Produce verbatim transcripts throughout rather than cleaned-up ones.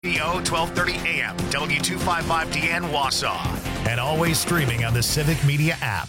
O twelve thirty A M, W two fifty-five D N Wausau, and always streaming on the Civic Media app.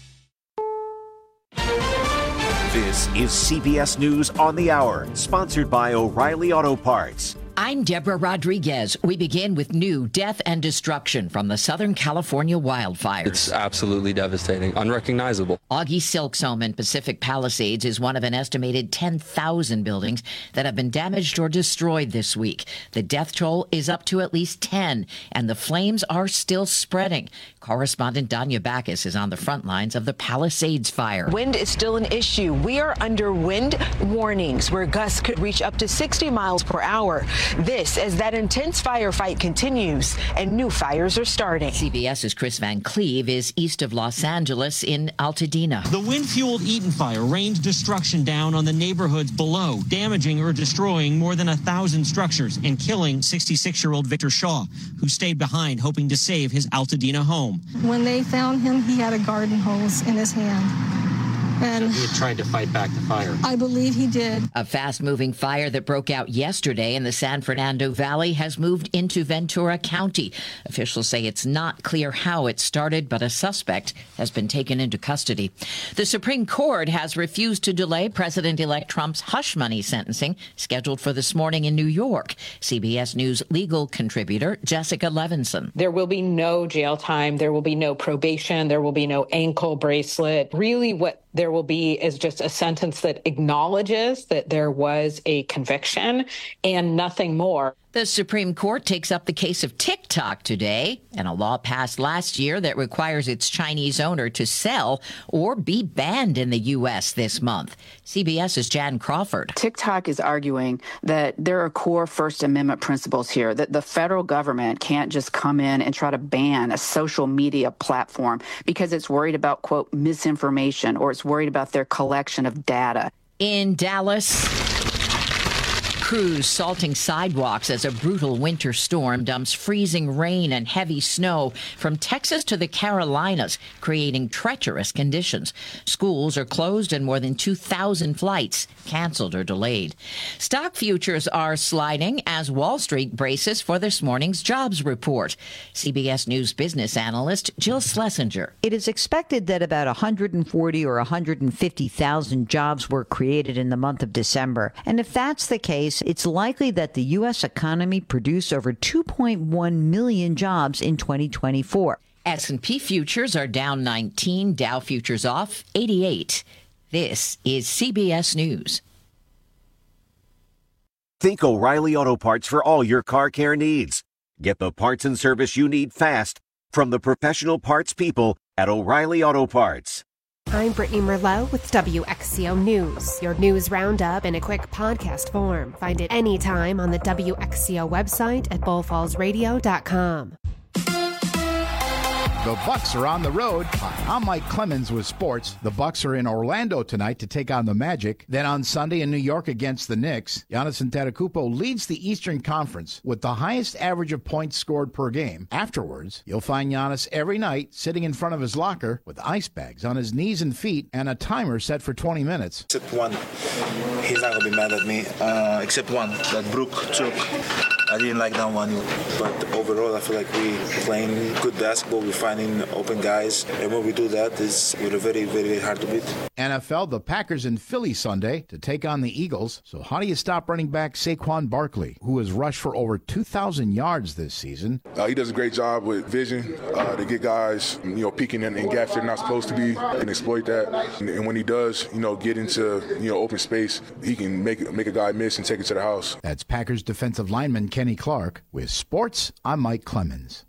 This is C B S News on the Hour, sponsored by O'Reilly Auto Parts. I'm Deborah Rodriguez. We begin with new death and destruction from the Southern California wildfires. It's absolutely devastating, unrecognizable. Augie Silk's home in Pacific Palisades is one of an estimated ten thousand buildings that have been damaged or destroyed this week. The death toll is up to at least ten, and the flames are still spreading. Correspondent Danya Backus is on the front lines of the Palisades fire. Wind is still an issue. We are under wind warnings where gusts could reach up to sixty miles per hour. This as that intense firefight continues and new fires are starting. CBS's Chris Van Cleve is east of Los Angeles in Altadena. The wind-fueled Eaton fire rained destruction down on the neighborhoods below, damaging or destroying more than a thousand structures and killing sixty-six-year-old Victor Shaw, who stayed behind hoping to save his Altadena home. When they found him, he had a garden hose in his hand. And he had tried to fight back the fire. I believe he did. A fast-moving fire that broke out yesterday in the San Fernando Valley has moved into Ventura County. Officials say it's not clear how it started, but a suspect has been taken into custody. The Supreme Court has refused to delay President-elect Trump's hush money sentencing, scheduled for this morning in New York. C B S News legal contributor Jessica Levinson. There will be no jail time. There will be no probation. There will be no ankle bracelet. Really what there will be is just a sentence that acknowledges that there was a conviction and nothing more. The Supreme Court takes up the case of TikTok today, and a law passed last year that requires its Chinese owner to sell or be banned in the U S this month. CBS's Jan Crawford. TikTok is arguing that there are core First Amendment principles here, that the federal government can't just come in and try to ban a social media platform because it's worried about, quote, misinformation, or it's worried about their collection of data. In Dallas, crews salting sidewalks as a brutal winter storm dumps freezing rain and heavy snow from Texas to the Carolinas, creating treacherous conditions. Schools are closed and more than two thousand flights canceled or delayed. Stock futures are sliding as Wall Street braces for this morning's jobs report. C B S News business analyst Jill Schlesinger. It is expected that about one hundred forty or one hundred fifty thousand jobs were created in the month of December. And if that's the case, it's likely that the U S economy produced over two point one million jobs in twenty twenty-four. S and P futures are down nineteen, Dow futures off eighty-eight. This is C B S News. Think O'Reilly Auto Parts for all your car care needs. Get the parts and service you need fast from the professional parts people at O'Reilly Auto Parts. I'm Brittany Merlot with W X C O News, your news roundup in a quick podcast form. Find it anytime on the W X C O website at bull falls radio dot com. The Bucks are on the road. Hi, I'm Mike Clemens with sports. The Bucks are in Orlando tonight to take on the Magic. Then on Sunday in New York against the Knicks. Giannis Antetokounmpo leads the Eastern Conference with the highest average of points scored per game. Afterwards, you'll find Giannis every night sitting in front of his locker with ice bags on his knees and feet and a timer set for twenty minutes. Except one. He's not going to be mad at me. Uh, except one that Brook took. I didn't like that one. But overall, I feel like we playing good basketball. We're finding open guys. And when we do that, it's, we're very, very hard to beat. N F L, the Packers in Philly Sunday to take on the Eagles. So how do you stop running back Saquon Barkley, who has rushed for over two thousand yards this season? Uh, he does a great job with vision uh, to get guys, you know, peeking in, in gaps they're not supposed to be and exploit that. And, and when he does, you know, get into, you know, open space, he can make, make a guy miss and take it to the house. That's Packers defensive lineman Kenny Clark. With sports, I'm Mike Clemens.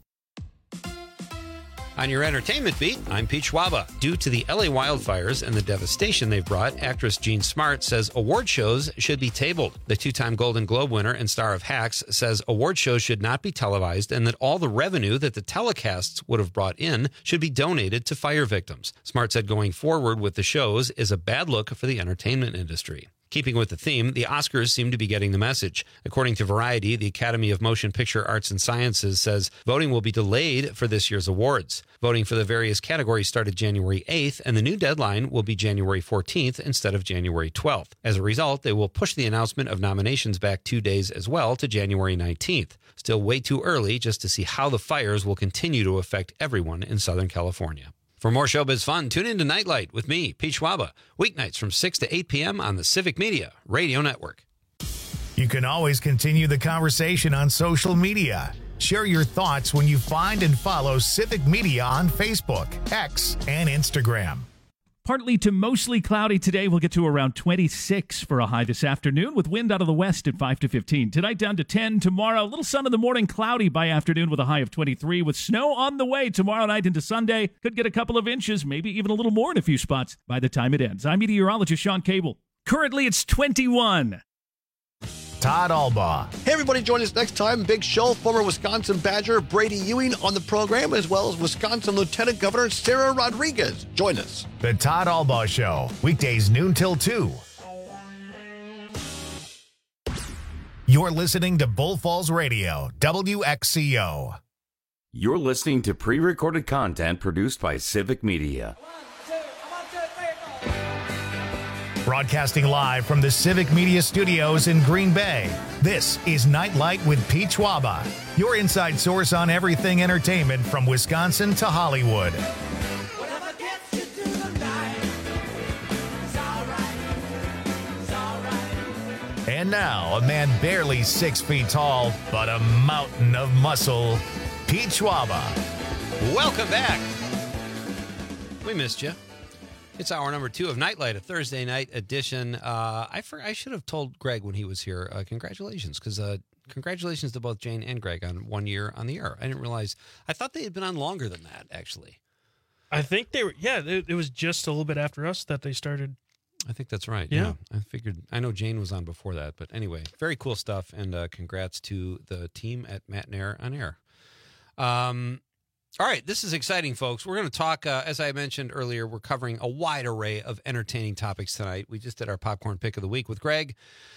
On your entertainment beat, I'm Pete Schwaba. Due to the L A wildfires and the devastation they've brought, actress Jean Smart says award shows should be tabled. The two-time Golden Globe winner and star of Hacks says award shows should not be televised and that all the revenue that the telecasts would have brought in should be donated to fire victims. Smart said going forward with the shows is a bad look for the entertainment industry. Keeping with the theme, the Oscars seem to be getting the message. According to Variety, the Academy of Motion Picture Arts and Sciences says voting will be delayed for this year's awards. Voting for the various categories started January eighth, and the new deadline will be January fourteenth instead of January twelfth. As a result, they will push the announcement of nominations back two days as well to January nineteenth. Still way too early just to see how the fires will continue to affect everyone in Southern California. For more showbiz fun, tune in to Nightlight with me, Pete Schwaba, weeknights from six to eight p.m. on the Civic Media Radio Network. You can always continue the conversation on social media. Share your thoughts when you find and follow Civic Media on Facebook, X, and Instagram. Partly to mostly cloudy today. We'll get to around twenty-six for a high this afternoon with wind out of the west at five to fifteen. Tonight down to ten. Tomorrow, a little sun in the morning, cloudy by afternoon with a high of twenty-three. With snow on the way tomorrow night into Sunday. Could get a couple of inches, maybe even a little more in a few spots by the time it ends. I'm meteorologist Sean Cable. Currently, it's twenty-one. Todd Albaugh. Hey, everybody, join us next time. Big show. Former Wisconsin Badger Brady Ewing on the program, as well as Wisconsin Lieutenant Governor Sarah Rodriguez. Join us. The Todd Albaugh Show, weekdays noon till two. You're listening to Bull Falls Radio, W X C O. You're listening to pre-recorded content produced by Civic Media. Broadcasting live from the Civic Media Studios in Green Bay, this is Nightlight with Pete Schwaba, your inside source on everything entertainment from Wisconsin to Hollywood. And now, a man barely six feet tall, but a mountain of muscle, Pete Schwaba. Welcome back. We missed you. It's hour number two of Nightlight, a Thursday night edition. Uh, I for, I should have told Greg when he was here, uh, congratulations, because uh, congratulations to both Jane and Greg on one year on the air. I didn't realize, I thought they had been on longer than that, actually. I think they were, yeah, it, it was just a little bit after us that they started. I think that's right. Yeah. yeah. I figured, I know Jane was on before that, but anyway, very cool stuff, and uh, congrats to the team at Matt Nair on Air. Um, All right, this is exciting, folks. We're going to talk, uh, as I mentioned earlier, we're covering a wide array of entertaining topics tonight. We just did our popcorn pick of the week with Greg.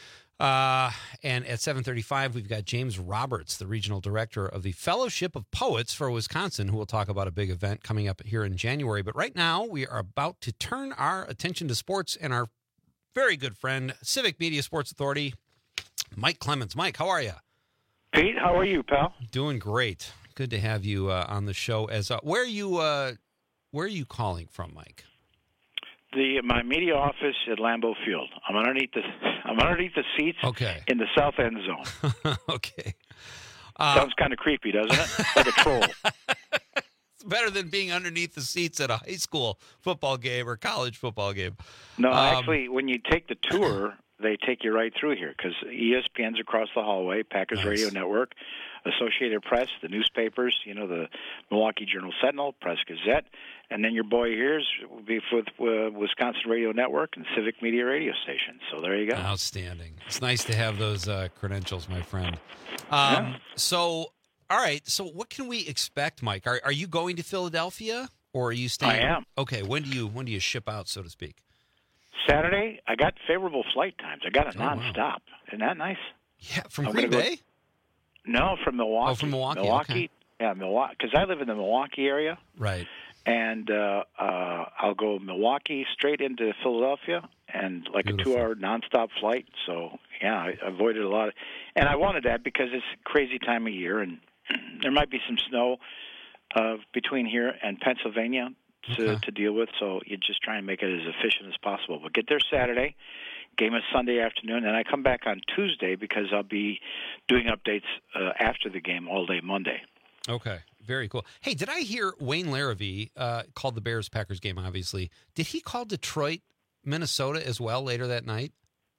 Uh, and at seven thirty-five, we've got James Roberts, the regional director of the Fellowship of Poets for Wisconsin, who will talk about a big event coming up here in January. But right now, we are about to turn our attention to sports and our very good friend, Civic Media Sports Authority, Mike Clemens. Mike, how are you? Pete, how are you, pal? Doing great. Good to have you uh, on the show. As uh, where are you? Uh, where are you calling from, Mike? The my media office at Lambeau Field. I'm underneath the I'm underneath the seats. Okay. In the south end zone. Okay. Uh, Sounds kind of creepy, doesn't it? Like a troll. It's better than being underneath the seats at a high school football game or college football game. No, um, actually, when you take the tour, they take you right through here because E S P N's across the hallway, Packers nice. Radio Network, Associated Press, the newspapers, you know, the Milwaukee Journal Sentinel, Press Gazette, and then your boy here's will be with uh, Wisconsin Radio Network and Civic Media Radio Station. So there you go. Outstanding. It's nice to have those uh, credentials, my friend. Um, yeah. So, all right. So, what can we expect, Mike? Are are you going to Philadelphia, or are you staying? I am. Okay. When do you when do you ship out, so to speak? Saturday, I got favorable flight times. I got it Oh, wow. nonstop. Isn't that nice? Yeah, from I'm Green gonna Bay? Go, no, from Milwaukee. Oh, from Milwaukee, Milwaukee, okay. yeah, Milwaukee. Because I live in the Milwaukee area, Right. and uh, uh, I'll go Milwaukee straight into Philadelphia, and like Beautiful. a two-hour nonstop flight. So yeah, I avoided a lot of, and I wanted that because it's a crazy time of year, and there might be some snow uh, between here and Pennsylvania to, Okay. to deal with. So you just try and make it as efficient as possible. But get there Saturday. Game is Sunday afternoon, and I come back on Tuesday because I'll be doing updates uh, after the game all day Monday. Okay. Very cool. Hey, did I hear Wayne Larrivee uh, called the Bears-Packers game, obviously. Did he call Detroit, Minnesota as well later that night?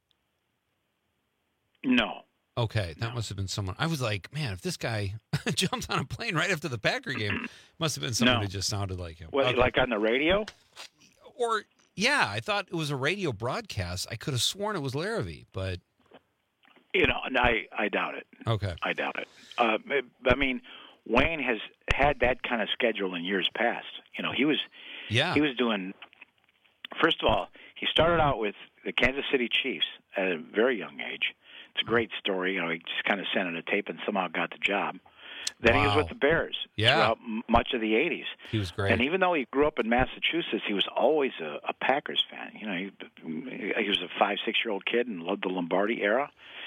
No. Okay, that must have been someone. I was like, man, if this guy jumped on a plane right after the Packer game, must have been someone No. who just sounded like him. Well, Okay. like on the radio? Or, yeah, I thought it was a radio broadcast. I could have sworn it was Larrivee, but... You know, and I, I doubt it. Okay. I doubt it. Uh, I mean, Wayne has had that kind of schedule in years past. You know, he was Yeah. he was doing. First of all, he started out with the Kansas City Chiefs at a very young age. It's a great story. You know, he just kind of sent in a tape and somehow got the job. Then wow. he was with the Bears yeah. throughout m- much of the eighties. He was great. And even though he grew up in Massachusetts, he was always a, a Packers fan. You know, he, he was a five, six-year-old kid and loved the Lombardi era.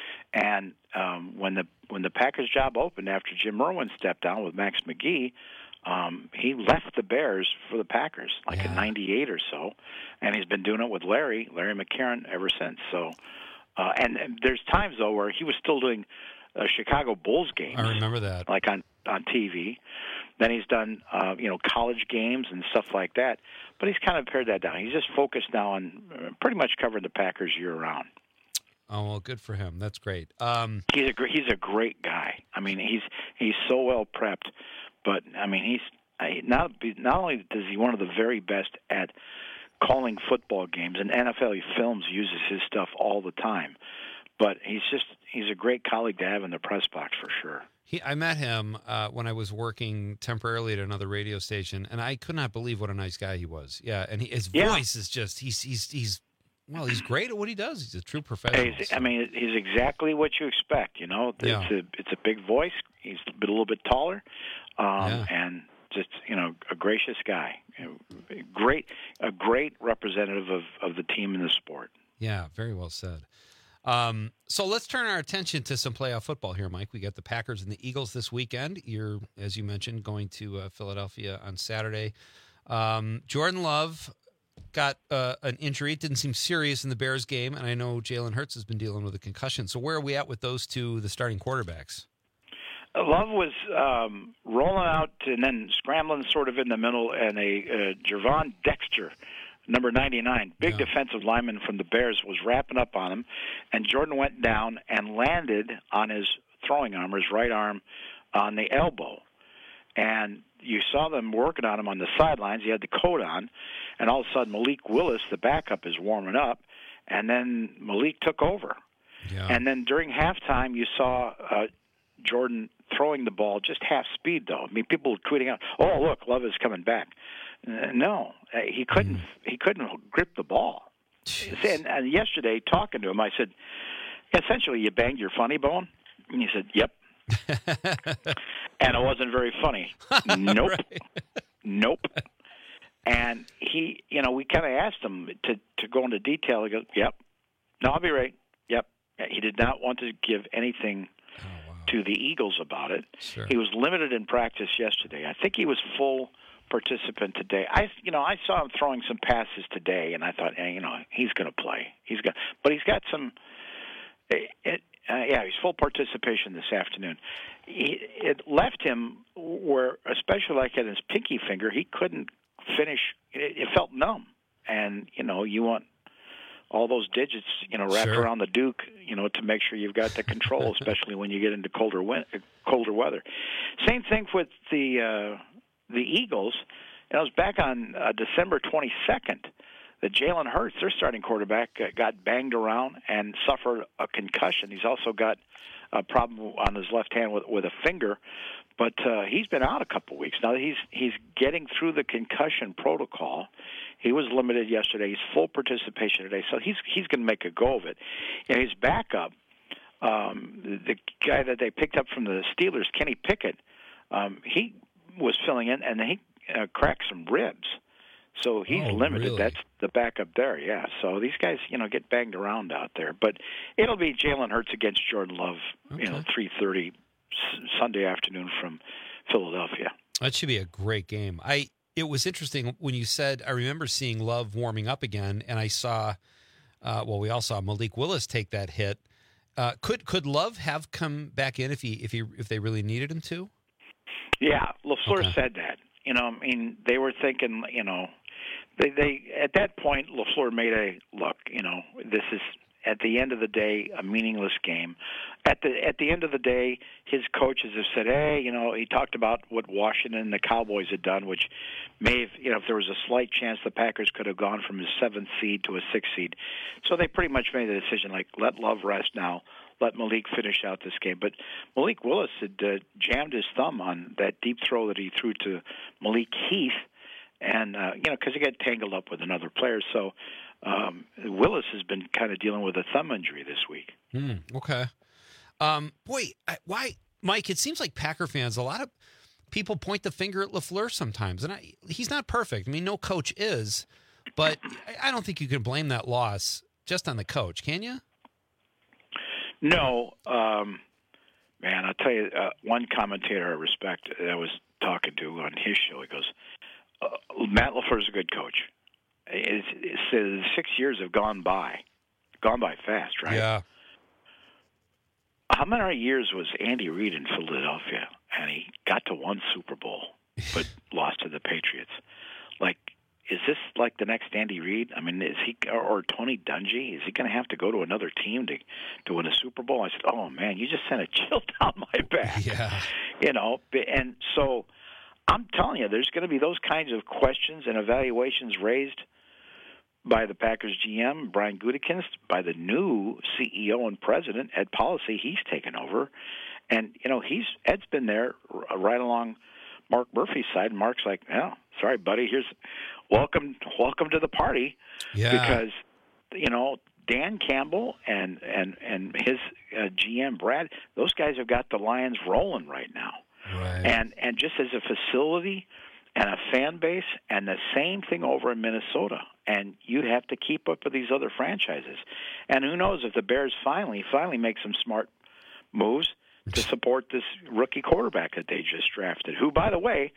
And um, when the when the Packers job opened after Jim Irwin stepped down with Max McGee, um, he left the Bears for the Packers, like yeah. in ninety-eight or so. And he's been doing it with Larry, Larry McCarron, ever since. So, uh, and, and there's times, though, where he was still doing uh, Chicago Bulls games. I remember that. Like on, on T V. Then he's done, uh, you know, college games and stuff like that. But he's kind of pared that down. He's just focused now on uh, pretty much covering the Packers year-round. Oh, well, good for him. That's great. Um, he's a he's a great guy. I mean, he's he's so well prepped. But I mean, he's I, not not only is he one of the very best at calling football games, and N F L Films uses his stuff all the time. But he's just he's a great colleague to have in the press box for sure. He, I met him uh, when I was working temporarily at another radio station, and I could not believe what a nice guy he was. Yeah, and he, his yeah. voice is just he's he's he's. Well, he's great at what he does. He's a true professional. He's, I mean, he's exactly what you expect. You know, it's yeah. a it's a big voice. He's a, bit, a little bit taller, um, yeah. and just you know, a gracious guy. Great, a great representative of, of the team and the sport. Yeah, very well said. Um, so let's turn our attention to some playoff football here, Mike. We got the Packers and the Eagles this weekend. You're, as you mentioned, going to uh, Philadelphia on Saturday. Um, Jordan Love got uh, an injury. It didn't seem serious in the Bears game, and I know Jalen Hurts has been dealing with a concussion. So where are we at with those two, the starting quarterbacks? Love was um, rolling out and then scrambling sort of in the middle, and a uh, Gervon Dexter, number ninety-nine, big yeah. defensive lineman from the Bears, was wrapping up on him, and Jordan went down and landed on his throwing arm, his right arm, on the elbow. And you saw them working on him on the sidelines. He had the coat on, and all of a sudden Malik Willis, the backup, is warming up, and then Malik took over. Yeah. And then during halftime, you saw uh, Jordan throwing the ball just half speed, though. I mean, people were tweeting out, "Oh, look, Love is coming back." Uh, no, uh, he couldn't. Mm. He couldn't grip the ball. And, and yesterday, talking to him, I said, "Essentially, you banged your funny bone," and he said, "Yep." And it wasn't very funny. Nope. Right. Nope. And he, you know, we kind of asked him to, to go into detail. He goes, yep. No, I'll be right. Yep. He did not want to give anything oh, wow. to the Eagles about it. Sure. He was limited in practice yesterday. I think he was full participant today. I, you know, I saw him throwing some passes today, and I thought, hey, you know, he's going to play. He's got, but he's got some. It, it, Uh, yeah, he's full participation this afternoon. He, it left him where, especially like at his pinky finger, he couldn't finish. It, it felt numb, and you know, you want all those digits, you know, wrapped sure. around the Duke, you know, to make sure you've got the control, especially when you get into colder win- colder weather. Same thing with the uh, the Eagles. It was back on uh, December twenty-second. That Jalen Hurts, their starting quarterback, uh, got banged around and suffered a concussion. He's also got a problem on his left hand with, with a finger, but uh, he's been out a couple weeks. Now he's he's getting through the concussion protocol. He was limited yesterday. He's full participation today, so he's he's going to make a go of it. And his backup, um, the, the guy that they picked up from the Steelers, Kenny Pickett, um, he was filling in, and he uh, cracked some ribs. So he's oh, limited. Really? That's the backup there, yeah. So these guys, you know, get banged around out there. But it'll be Jalen Hurts against Jordan Love, okay. you know, three thirty Sunday afternoon from Philadelphia. That should be a great game. I It was interesting when you said, I remember seeing Love warming up again, and I saw, uh, well, we all saw Malik Willis take that hit. Uh, could could Love have come back in if he if he if they really needed him to? Yeah, LaFleur okay. said that. You know, I mean, they were thinking, you know, They, they at that point, LaFleur made a look. You know, this is at the end of the day a meaningless game. At the at the end of the day, his coaches have said, "Hey, you know," he talked about what Washington and the Cowboys had done, which may have, you know, if there was a slight chance the Packers could have gone from a seventh seed to a sixth seed. So they pretty much made the decision, like, let Love rest now. Let Malik finish out this game. But Malik Willis had uh, jammed his thumb on that deep throw that he threw to Malik Heath. And, uh, you know, because he got tangled up with another player. So Um, Willis has been kind of dealing with a thumb injury this week. Mm, okay. Um, boy, I, why, Mike? It seems like Packer fans, a lot of people point the finger at LaFleur sometimes, and I, he's not perfect. I mean, no coach is, but I, I don't think you can blame that loss just on the coach, can you? No, um, man. I'll tell you, uh, one commentator I respect that I was talking to on his show, he goes, uh, "Matt LaFleur's a good coach." It's, it's, the six years have gone by, gone by fast, right? Yeah. How many years was Andy Reid in Philadelphia, and he got to one Super Bowl, but lost to the Patriots? Like, is this like the next Andy Reid? I mean, is he or, or Tony Dungy? Is he going to have to go to another team to to win a Super Bowl? I said, "Oh man, you just sent a chill down my back." Yeah. You know, and so I'm telling you, there's going to be those kinds of questions and evaluations raised by the Packers G M, Brian Gutekunst, by the new C E O and president, Ed Policy. He's taken over. And, you know, he's Ed's been there right along Mark Murphy's side. And Mark's like, "Oh, sorry, buddy, here's welcome welcome to the party." Yeah. Because, you know, Dan Campbell and, and, and his uh, G M, Brad, those guys have got the Lions rolling right now. Right. And and just as a facility and a fan base, and the same thing over in Minnesota. And you'd have to keep up with these other franchises. And who knows if the Bears finally, finally make some smart moves to support this rookie quarterback that they just drafted, who, by the way,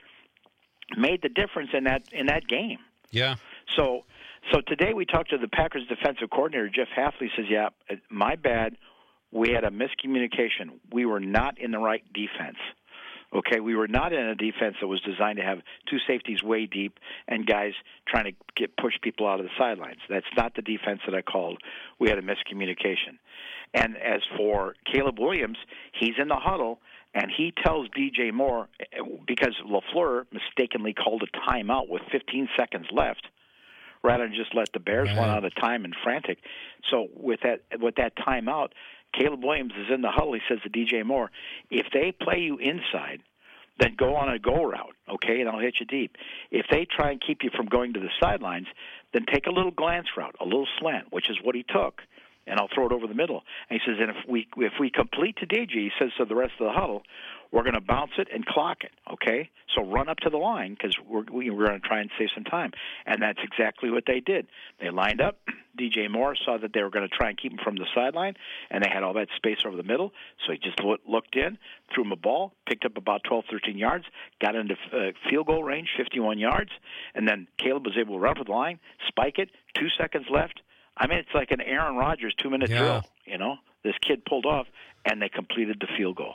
made the difference in that in that game. Yeah. So, so today we talked to the Packers defensive coordinator, Jeff Hafley, says, "Yeah, my bad. We had a miscommunication. We were not in the right defense. Okay, we were not in a defense that was designed to have two safeties way deep and guys trying to get push people out of the sidelines. That's not the defense that I called. We had a miscommunication." And as for Caleb Williams, he's in the huddle, and he tells D J Moore, because LaFleur mistakenly called a timeout with fifteen seconds left, rather than just let the Bears Right. run out of time and frantic. So with that with that timeout, Caleb Williams is in the huddle. He says to D J Moore, "If they play you inside, then go on a go route, okay, and I'll hit you deep. If they try and keep you from going to the sidelines, then take a little glance route, a little slant," which is what he took, "and I'll throw it over the middle." And he says, "And if we if we complete to D J," he says to the rest of the huddle, "we're going to bounce it and clock it, okay? So run up to the line because we're, we, we're going to try and save some time." And that's exactly what they did. They lined up. D J Moore saw that they were going to try and keep him from the sideline, and they had all that space over the middle. So he just looked in, threw him a ball, picked up about twelve, thirteen yards, got into uh, field goal range, fifty-one yards, and then Caleb was able to run for the line, spike it, two seconds left. I mean, it's like an Aaron Rodgers two-minute Yeah. drill, you know? This kid pulled off, and they completed the field goal.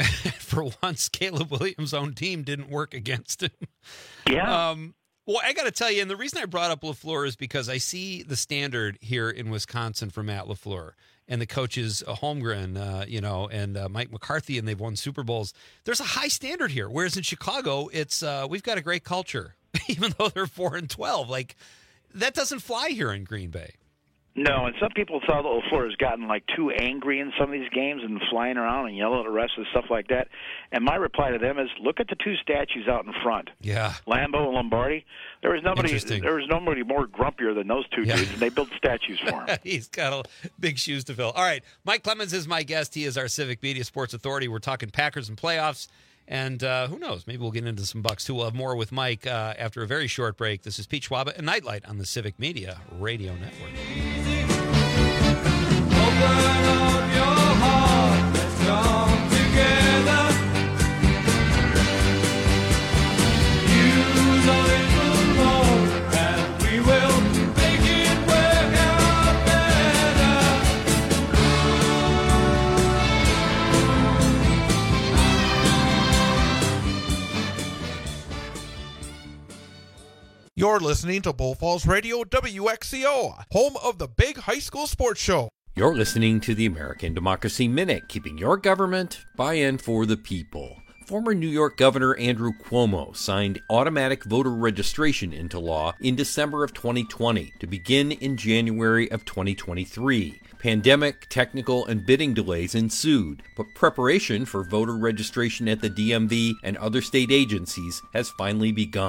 For once, Caleb Williams' own team didn't work against him. Yeah. Um, well, I got to tell you, and the reason I brought up LaFleur is because I see the standard here in Wisconsin for Matt LaFleur. And the coaches, uh, Holmgren, uh, you know, and uh, Mike McCarthy, and they've won Super Bowls. There's a high standard here, whereas in Chicago, it's uh, we've got a great culture, even though they're four and twelve. Like, that doesn't fly here in Green Bay. No, and some people thought that LaFleur has gotten like too angry in some of these games and flying around and yelling at the rest and stuff like that. And my reply to them is, look at the two statues out in front. Yeah, Lambeau and Lombardi. There was nobody. Interesting. There was nobody more grumpier than those two Yeah. dudes, and they built statues for him. He's got a, big shoes to fill. All right, Mike Clemens is my guest. He is our Civic Media Sports Authority. We're talking Packers and playoffs. And uh, who knows? Maybe we'll get into some Bucks, too. We'll have more with Mike uh, after a very short break. This is Pete Schwaba and Nightlight on the Civic Media Radio Network. Open up your heart, let's come together. Use a little more, and we will make it work out better. You're listening to Bull Falls Radio W X C O, home of the big high school sports show. You're listening to the American Democracy Minute, keeping your government buy-in for the people. Former New York Governor Andrew Cuomo signed automatic voter registration into law in December of twenty twenty to begin in January of twenty twenty-three. Pandemic, technical, and bidding delays ensued, but preparation for voter registration at the D M V and other state agencies has finally begun.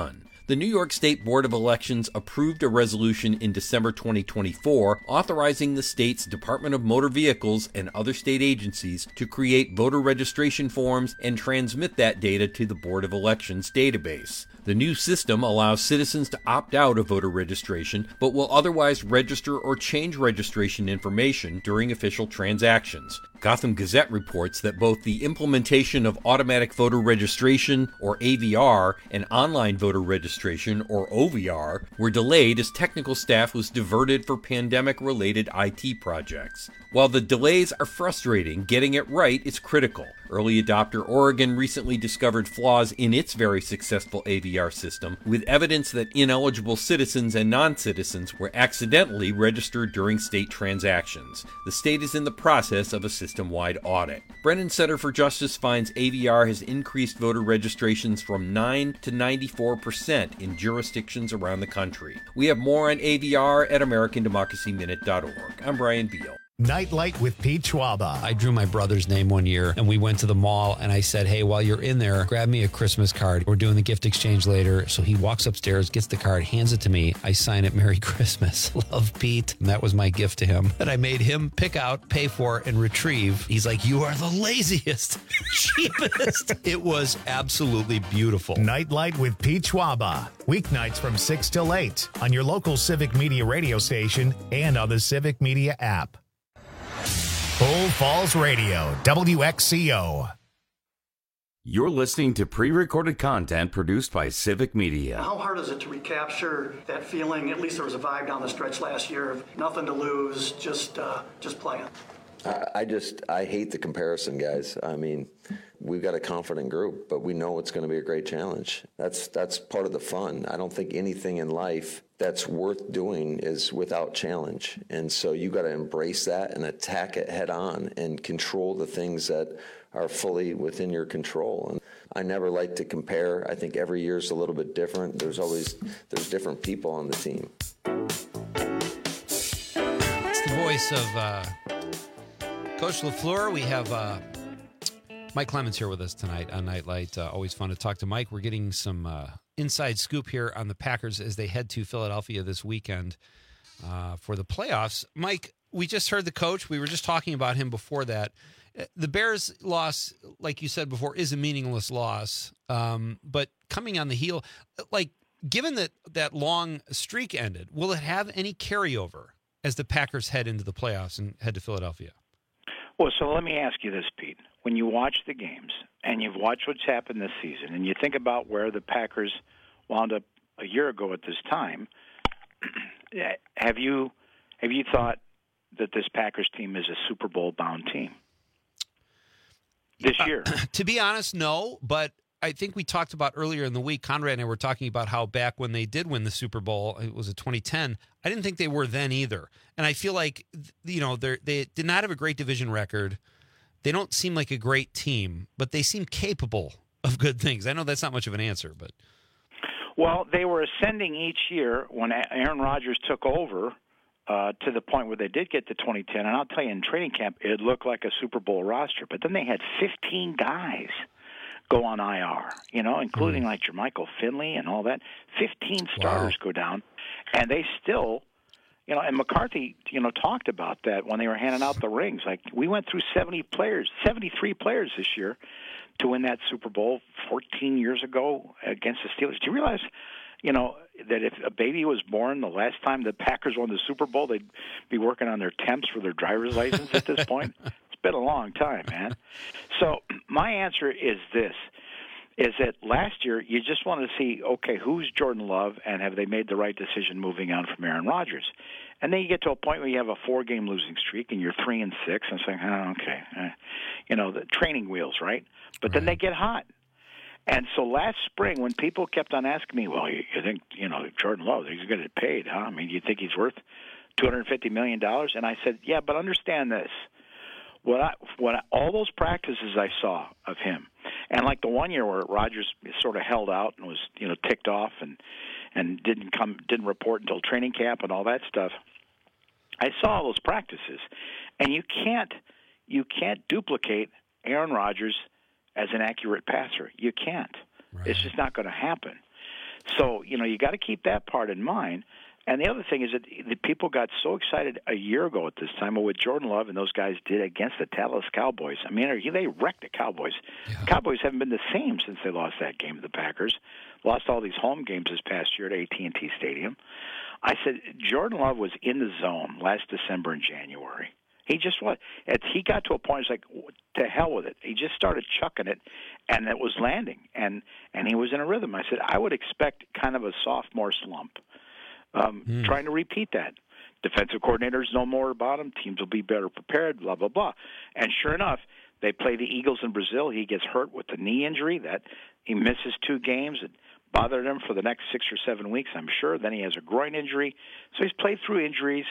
The New York State Board of Elections approved a resolution in December twenty twenty-four authorizing the state's Department of Motor Vehicles and other state agencies to create voter registration forms and transmit that data to the Board of Elections database. The new system allows citizens to opt out of voter registration, but will otherwise register or change registration information during official transactions. Gotham Gazette reports that both the implementation of automatic voter registration, or A V R, and online voter registration, or O V R, were delayed as technical staff was diverted for pandemic-related I T projects. While the delays are frustrating, getting it right is critical. Early adopter Oregon recently discovered flaws in its very successful A V R system, with evidence that ineligible citizens and non-citizens were accidentally registered during state transactions. The state is in the process of a system-wide audit. Brennan Center for Justice finds A V R has increased voter registrations from nine to ninety-four percent in jurisdictions around the country. We have more on A V R at American Democracy Minute dot org. I'm Brian Beal. Nightlight with Pete Schwaba. I drew my brother's name one year, and we went to the mall, and I said, hey, while you're in there, grab me a Christmas card. We're doing the gift exchange later. So he walks upstairs, gets the card, hands it to me. I sign it, Merry Christmas. Love, Pete. And that was my gift to him that I made him pick out, pay for, and retrieve. He's like, you are the laziest, cheapest. It was absolutely beautiful. Nightlight with Pete Schwaba. Weeknights from six till eight on your local Civic Media radio station and on the Civic Media app. Bull Falls Radio, W X C O. You're listening to pre-recorded content produced by Civic Media. How hard is it to recapture that feeling? At least there was a vibe down the stretch last year of nothing to lose, just uh, just playing. I, I just, I hate the comparison, guys. I mean, we've got a confident group, but we know it's going to be a great challenge. That's that's part of the fun. I don't think anything in life that's worth doing is without challenge. And so you got to embrace that and attack it head on and control the things that are fully within your control. And I never like to compare. I think every year is a little bit different. There's always, there's different people on the team. It's the voice of uh, Coach LaFleur. We have uh, Mike Clemens here with us tonight on Nightlight. Uh, always fun to talk to Mike. We're getting some uh, inside scoop here on the Packers as they head to Philadelphia this weekend uh, for the playoffs. Mike, we just heard the coach. We were just talking about him before that. The Bears' loss, like you said before, is a meaningless loss. Um, but coming on the heel, like given that that long streak ended, will it have any carryover as the Packers head into the playoffs and head to Philadelphia? Well, so let me ask you this, Pete. When you watch the games and you've watched what's happened this season and you think about where the Packers wound up a year ago at this time, have you have you thought that this Packers team is a Super Bowl-bound team this year? Uh, to be honest, no, but I think we talked about earlier in the week, Conrad and I were talking about how back when they did win the Super Bowl, it was a twenty ten, I didn't think they were then either. And I feel like, you know, they they did not have a great division record. They don't seem like a great team, but they seem capable of good things. I know that's not much of an answer, but. Well, they were ascending each year when Aaron Rodgers took over uh, to the point where they did get to twenty ten. And I'll tell you, in training camp, it looked like a Super Bowl roster. But then they had fifteen guys go on I R, you know, including like Jermichael Finley and all that. fifteen starters wow. go down, and they still, you know, and McCarthy, you know, talked about that when they were handing out the rings. Like, we went through seventy players, seventy-three players this year to win that Super Bowl fourteen years ago against the Steelers. Do you realize, you know, that if a baby was born the last time the Packers won the Super Bowl, they'd be working on their temps for their driver's license at this point? It's been a long time, man. So my answer is this, is that last year you just wanted to see, okay, who's Jordan Love and have they made the right decision moving on from Aaron Rodgers? And then you get to a point where you have a four-game losing streak and you're three and six and saying, oh, okay, uh, you know, the training wheels, right? But right. then they get hot. And so last spring, when people kept on asking me, well, you, you think, you know, Jordan Love, he's going to get paid, huh? I mean, you think he's worth two hundred fifty million dollars? And I said, yeah, but understand this. What I, what I, all those practices I saw of him, and like the one year where Rodgers sort of held out and was, you know, ticked off and and didn't come, didn't report until training camp and all that stuff. I saw all those practices, and you can't you can't duplicate Aaron Rodgers as an accurate passer. You can't. Right. It's just not going to happen. So, you know, you got to keep that part in mind. And the other thing is that the people got so excited a year ago at this time of what Jordan Love and those guys did against the Dallas Cowboys. I mean, they wrecked the Cowboys. Yeah. The Cowboys haven't been the same since they lost that game to the Packers. Lost all these home games this past year at A T and T Stadium. I said Jordan Love was in the zone last December and January. He just was. He got to a point, it's like, to hell with it. He just started chucking it, and it was landing, and, and he was in a rhythm. I said, I would expect kind of a sophomore slump. Um, mm. Trying to repeat that. Defensive coordinators know more about him. Teams will be better prepared, blah, blah, blah. And sure enough, they play the Eagles in Brazil. He gets hurt with the knee injury. That he misses two games. It bothered him for the next six or seven weeks, I'm sure. Then he has a groin injury. So he's played through injuries.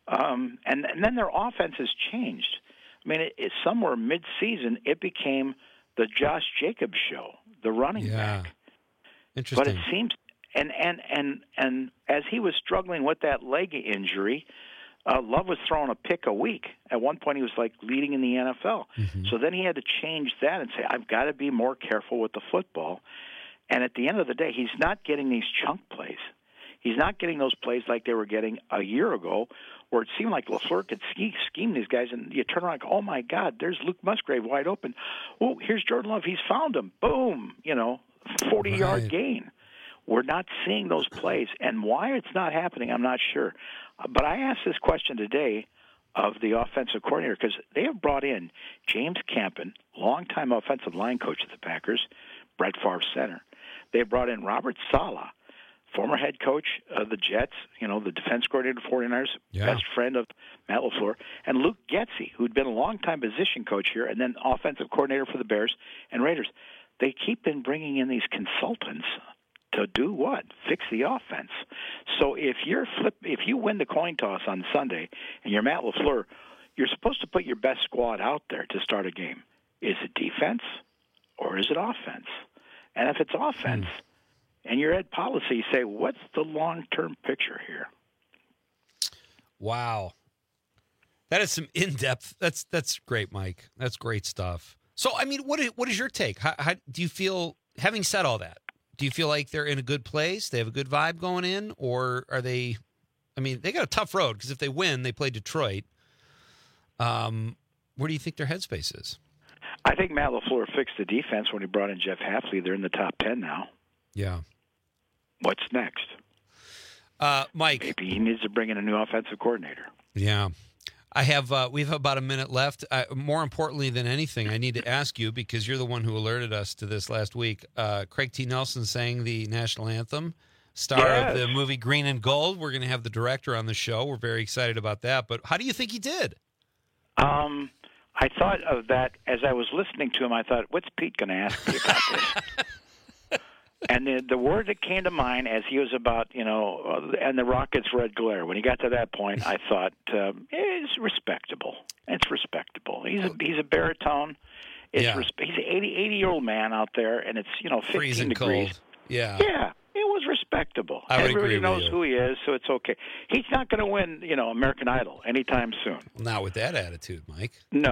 Um, and, and then their offense has changed. I mean, it, it, somewhere mid-season, it became the Josh Jacobs show, the running yeah. back. Interesting. But it seems... And and and and as he was struggling with that leg injury, uh, Love was throwing a pick a week. At one point, he was like leading in the N F L. Mm-hmm. So then he had to change that and say, "I've got to be more careful with the football." And at the end of the day, he's not getting these chunk plays. He's not getting those plays like they were getting a year ago, where it seemed like LaFleur could scheme, scheme these guys, and you turn around and go, "Oh my God, there's Luke Musgrave wide open. Oh, here's Jordan Love. He's found him. Boom! You know, forty-yard Right. gain." We're not seeing those plays, and why it's not happening, I'm not sure. But I asked this question today of the offensive coordinator because they have brought in James Campen, longtime offensive line coach of the Packers, Brett Favre center. They've brought in Robert Saleh, former head coach of the Jets, you know, the defense coordinator of the forty-niners, Yeah. best friend of Matt LaFleur, and Luke Getsy, who'd been a longtime position coach here, and then offensive coordinator for the Bears and Raiders. They keep been bringing in these consultants to do what? Fix the offense. So if you're flip, if you win the coin toss on Sunday and you're Matt LaFleur, you're supposed to put your best squad out there to start a game. Is it defense or is it offense? And if it's offense mm. and you're at policy, say, what's the long-term picture here? Wow. That is some in-depth. That's that's great, Mike. That's great stuff. So, I mean, what is, what is your take? How, how do you feel, having said all that, do you feel like they're in a good place? They have a good vibe going in? Or are they, I mean, they got a tough road because if they win, they play Detroit. Um, where do you think their headspace is? I think Matt LaFleur fixed the defense when he brought in Jeff Hafley. They're in the top ten now. Yeah. What's next? Uh, Mike. Maybe he needs to bring in a new offensive coordinator. Yeah. I have. Uh, we have about a minute left. Uh, more importantly than anything, I need to ask you, because you're the one who alerted us to this last week. Uh, Craig T. Nelson sang the national anthem, star yes. of the movie Green and Gold. We're going to have the director on the show. We're very excited about that. But how do you think he did? Um, I thought of that as I was listening to him. I thought, what's Pete going to ask me about this? And the, the word that came to mind as he was about, you know, uh, and the Rockets' red glare, when he got to that point, I thought, um, it's respectable. It's respectable. He's a, he's a baritone. It's Yeah. res- he's an eighty, eighty-year-old man out there, and it's, you know, fifteen Freezing degrees. cold. Yeah. Yeah, it was respectable. I would Everybody agree with knows you. who he is, so it's okay. He's not going to win, you know, American Idol anytime soon. Not with that attitude, Mike. No.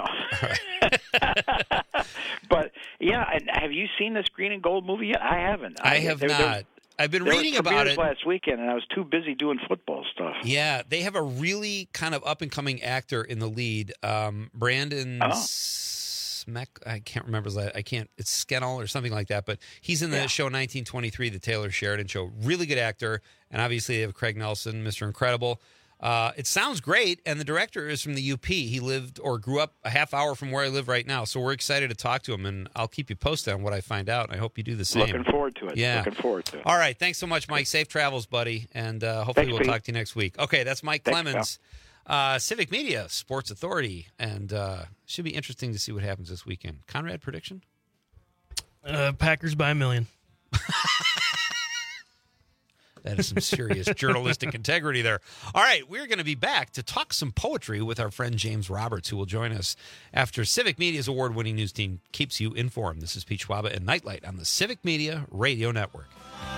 But, yeah, and have you seen this Green and Gold movie yet? I haven't. I have there- not. there- I've been there reading was about premieres it. last weekend, and I was too busy doing football stuff. Yeah, they have a really kind of up-and-coming actor in the lead, um, Brandon Oh. Smeck. I can't remember his last. I can't. It's Scannell or something like that. But he's in the Yeah. show nineteen twenty-three, the Taylor Sheridan Show. Really good actor, and obviously they have Craig Nelson, Mister Incredible. Uh, it sounds great, and the director is from the U P. He lived or grew up a half hour from where I live right now, so we're excited to talk to him, and I'll keep you posted on what I find out. I hope you do the same. Looking forward to it. Yeah. Looking forward to it. All right. Thanks so much, Mike. Safe travels, buddy. And uh, hopefully Thanks, we'll Pete. talk to you next week. Okay, that's Mike Thanks, Clemens, uh, Civic Media, Sports Authority. And uh, should be interesting to see what happens this weekend. Conrad, prediction? Uh, Packers by a million. That is some serious journalistic integrity there. All right, we're going to be back to talk some poetry with our friend James Roberts, who will join us after Civic Media's award-winning news team keeps you informed. This is Pete Schwaba and Nightlight on the Civic Media Radio Network.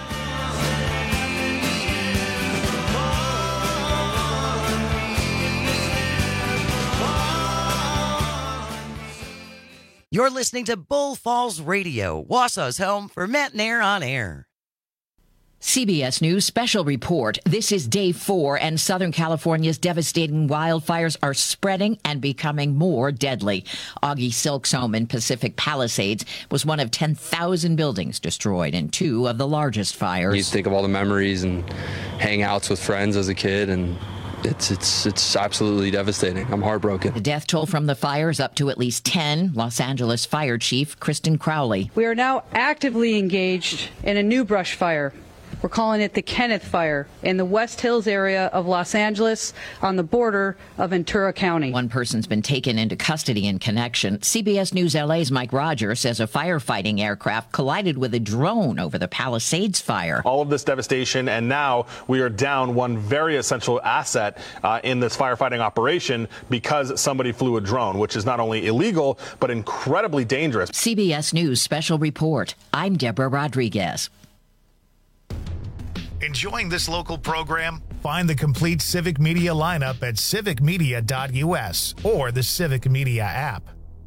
You're listening to Bull Falls Radio, Wausau's home for Matt Nair on air. C B S News special report. This is day four, and Southern California's devastating wildfires are spreading and becoming more deadly. Augie Silk's home in Pacific Palisades was one of ten thousand buildings destroyed in two of the largest fires. You think of all the memories and hangouts with friends as a kid, and It's it's it's absolutely devastating. I'm heartbroken. The death toll from the fires up to at least ten. Los Angeles Fire Chief Kristen Crowley. We are now actively engaged in a new brush fire. We're calling it the Kenneth Fire in the West Hills area of Los Angeles on the border of Ventura County. One person's been taken into custody in connection. C B S News L A's Mike Rogers says a firefighting aircraft collided with a drone over the Palisades fire. All of this devastation, and now we are down one very essential asset uh, in this firefighting operation because somebody flew a drone, which is not only illegal, but incredibly dangerous. C B S News Special Report. I'm Deborah Rodriguez. Enjoying this local program? Find the complete Civic Media lineup at civic media dot u s or the Civic Media app.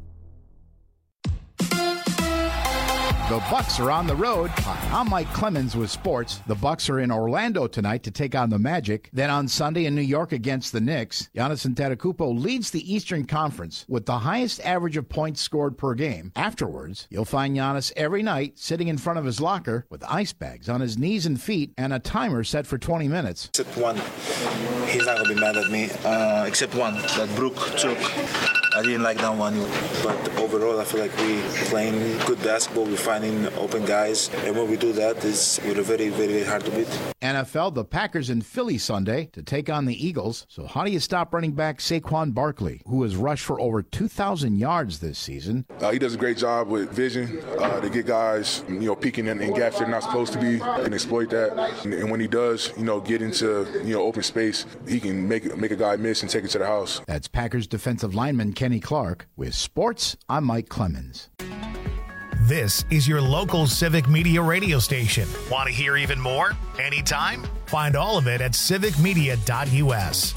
The Bucks are on the road. Hi, I'm Mike Clemens with sports. The Bucks are in Orlando tonight to take on the Magic. Then on Sunday in New York against the Knicks. Giannis Antetokounmpo leads the Eastern Conference with the highest average of points scored per game. Afterwards, you'll find Giannis every night sitting in front of his locker with ice bags on his knees and feet and a timer set for twenty minutes. Except one, he's not going to be mad at me. Uh, except one that Brook took. I didn't like that one, but overall I feel like we playing good basketball. We're finding open guys, and when we do that, it's we're very, very, very hard to beat. N F L, the Packers in Philly Sunday to take on the Eagles. So how do you stop running back Saquon Barkley, who has rushed for over two thousand yards this season? Uh, he does a great job with vision uh, to get guys, you know, peeking in, in gaps they're not supposed to be and exploit that. And, and when he does, you know, get into, you know, open space, he can make make a guy miss and take it to the house. That's Packers defensive lineman Kenny Clark. With sports, I'm Mike Clemens. This is your local Civic Media radio station. Want to hear even more? Anytime? Find all of it at civic media dot u s.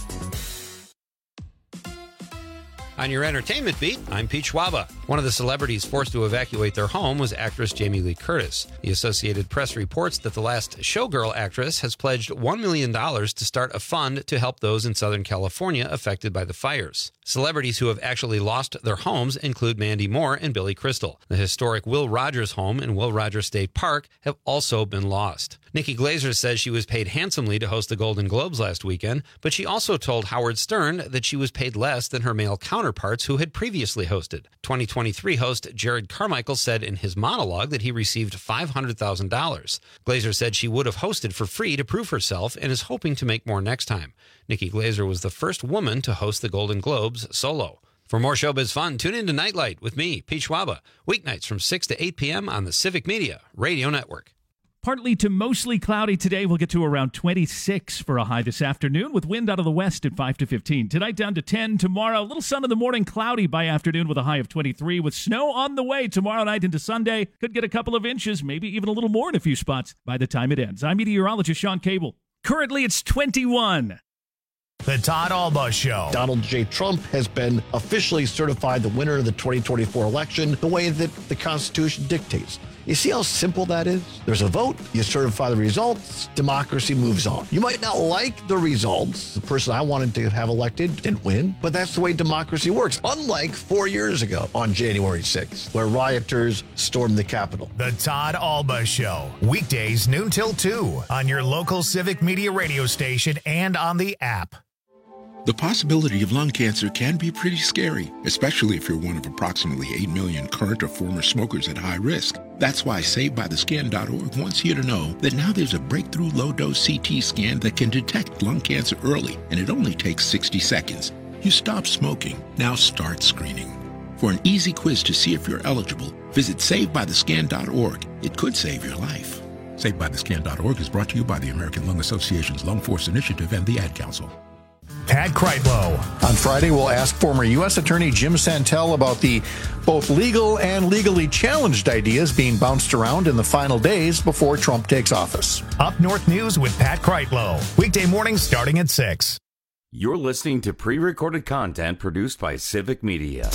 On your entertainment beat, I'm Pete Schwaba. One of the celebrities forced to evacuate their home was actress Jamie Lee Curtis. The Associated Press reports that the last Showgirl actress has pledged one million dollars to start a fund to help those in Southern California affected by the fires. Celebrities who have actually lost their homes include Mandy Moore and Billy Crystal. The historic Will Rogers home in Will Rogers State Park have also been lost. Nikki Glaser says she was paid handsomely to host the Golden Globes last weekend, but she also told Howard Stern that she was paid less than her male counterparts who had previously hosted. twenty twenty-three host Jared Carmichael said in his monologue that he received five hundred thousand dollars. Glaser said she would have hosted for free to prove herself and is hoping to make more next time. Nikki Glaser was the first woman to host the Golden Globes solo. For more showbiz fun, tune in to Nightlight with me, Pete Schwaba, weeknights from six to eight p.m. on the Civic Media Radio Network. Partly to mostly cloudy today. We'll get to around twenty-six for a high this afternoon with wind out of the west at five to fifteen. Tonight down to ten. Tomorrow, a little sun in the morning, cloudy by afternoon with a high of twenty-three. With snow on the way tomorrow night into Sunday. Could get a couple of inches, maybe even a little more in a few spots by the time it ends. I'm meteorologist Sean Cable. Currently, it's twenty-one. The Todd Alba Show. Donald J. Trump has been officially certified the winner of the twenty twenty-four election the way that the Constitution dictates. You see how simple that is? There's a vote, you certify the results, democracy moves on. You might not like the results. The person I wanted to have elected didn't win, but that's the way democracy works. Unlike four years ago on January sixth, where rioters stormed the Capitol. The Todd Alba Show. Weekdays noon till two on your local Civic Media radio station and on the app. The possibility of lung cancer can be pretty scary, especially if you're one of approximately eight million current or former smokers at high risk. That's why Saved By The Scan dot org wants you to know that now there's a breakthrough low-dose C T scan that can detect lung cancer early, and it only takes sixty seconds. You stop smoking, now start screening. For an easy quiz to see if you're eligible, visit Saved By The Scan dot org. It could save your life. Saved By The Scan dot org is brought to you by the American Lung Association's Lung Force Initiative and the Ad Council. Pat Kreitlow. On Friday, we'll ask former U S Attorney Jim Santel about the both legal and legally challenged ideas being bounced around in the final days before Trump takes office. Up North News with Pat Kreitlow. Weekday mornings starting at six. You're listening to pre-recorded content produced by Civic Media.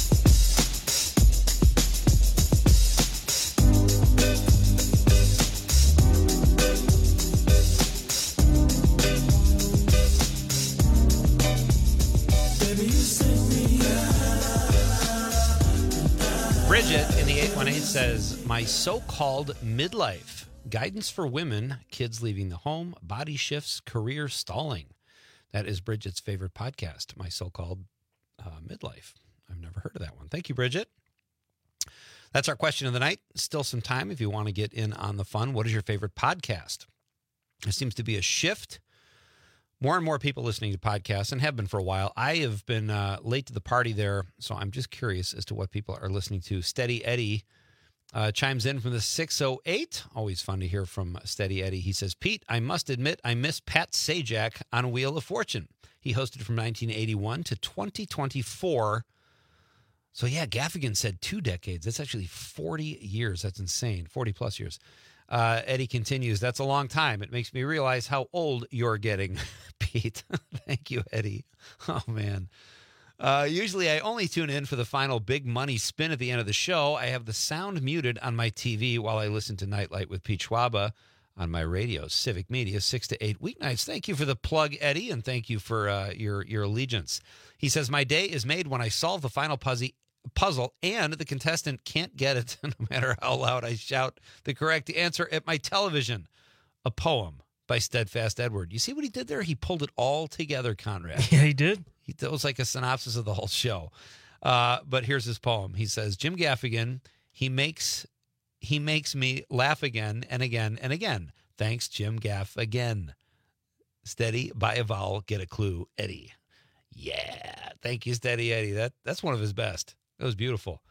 My So-Called Midlife. Guidance for women, kids leaving the home, body shifts, career stalling. That is Bridget's favorite podcast, My So-Called uh, Midlife. I've never heard of that one. Thank you, Bridget. That's our question of the night. Still some time if you want to get in on the fun. What is your favorite podcast? There seems to be a shift. More and more people listening to podcasts, and have been for a while. I have been uh, late to the party there, so I'm just curious as to what people are listening to. Steady Eddie uh, chimes in from the six oh eight. Always fun to hear from Steady Eddie. He says, Pete, I must admit I miss Pat Sajak on Wheel of Fortune. He hosted from nineteen eighty-one to twenty twenty-four. So, yeah, Gaffigan said two decades. That's actually forty years. That's insane. forty plus years. Uh, Eddie continues, that's a long time. It makes me realize how old you're getting, Pete. Thank you, Eddie. Oh, man. Uh, usually I only tune in for the final big money spin at the end of the show. I have the sound muted on my T V while I listen to Nightlight with Pete Schwaba on my radio, Civic Media, six to eight weeknights. Thank you for the plug, Eddie, and thank you for uh, your, your allegiance. He says, my day is made when I solve the final puzzle. puzzle and the contestant can't get it no matter how loud I shout the correct answer at my television. A poem by Steadfast Edward. You see what he did there? He pulled it all together, Conrad. Yeah, he did. He, that was like a synopsis of the whole show. Uh, but here's his poem. He says, Jim Gaffigan, he makes he makes me laugh again and again and again. Thanks, Jim Gaff again. Steady, by a vowel, get a clue, Eddie. Yeah. Thank you, Steady Eddie. That That's one of his best. It was beautiful.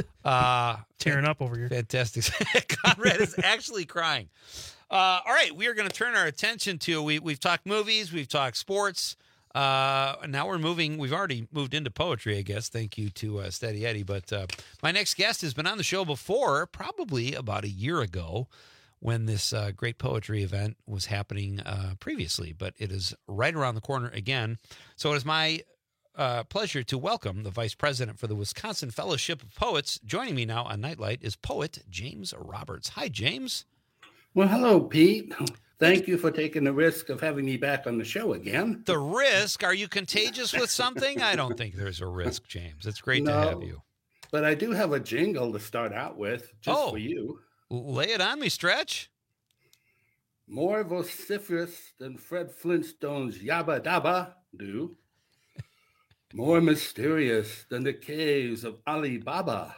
Uh, Tearing up over here. Fantastic. Conrad is actually crying. Uh, all right, we are going to turn our attention to, we, we've talked movies, we've talked sports. Uh, now we're moving, we've already moved into poetry, I guess. Thank you to uh, Steady Eddie. But uh, my next guest has been on the show before, probably about a year ago, when this uh, great poetry event was happening uh, previously. But it is right around the corner again. So it is my Uh, pleasure to welcome the Vice President for the Wisconsin Fellowship of Poets. Joining me now on Nightlight is poet James Roberts. Hi, James. Well, hello, Pete. Thank you for taking the risk of having me back on the show again. The risk? Are you contagious with something? I don't think there's a risk, James. It's great no, to have you. But I do have a jingle to start out with, just oh, for you. Lay it on me, Stretch. More vociferous than Fred Flintstone's Yabba Dabba do. More mysterious than the caves of Ali Baba.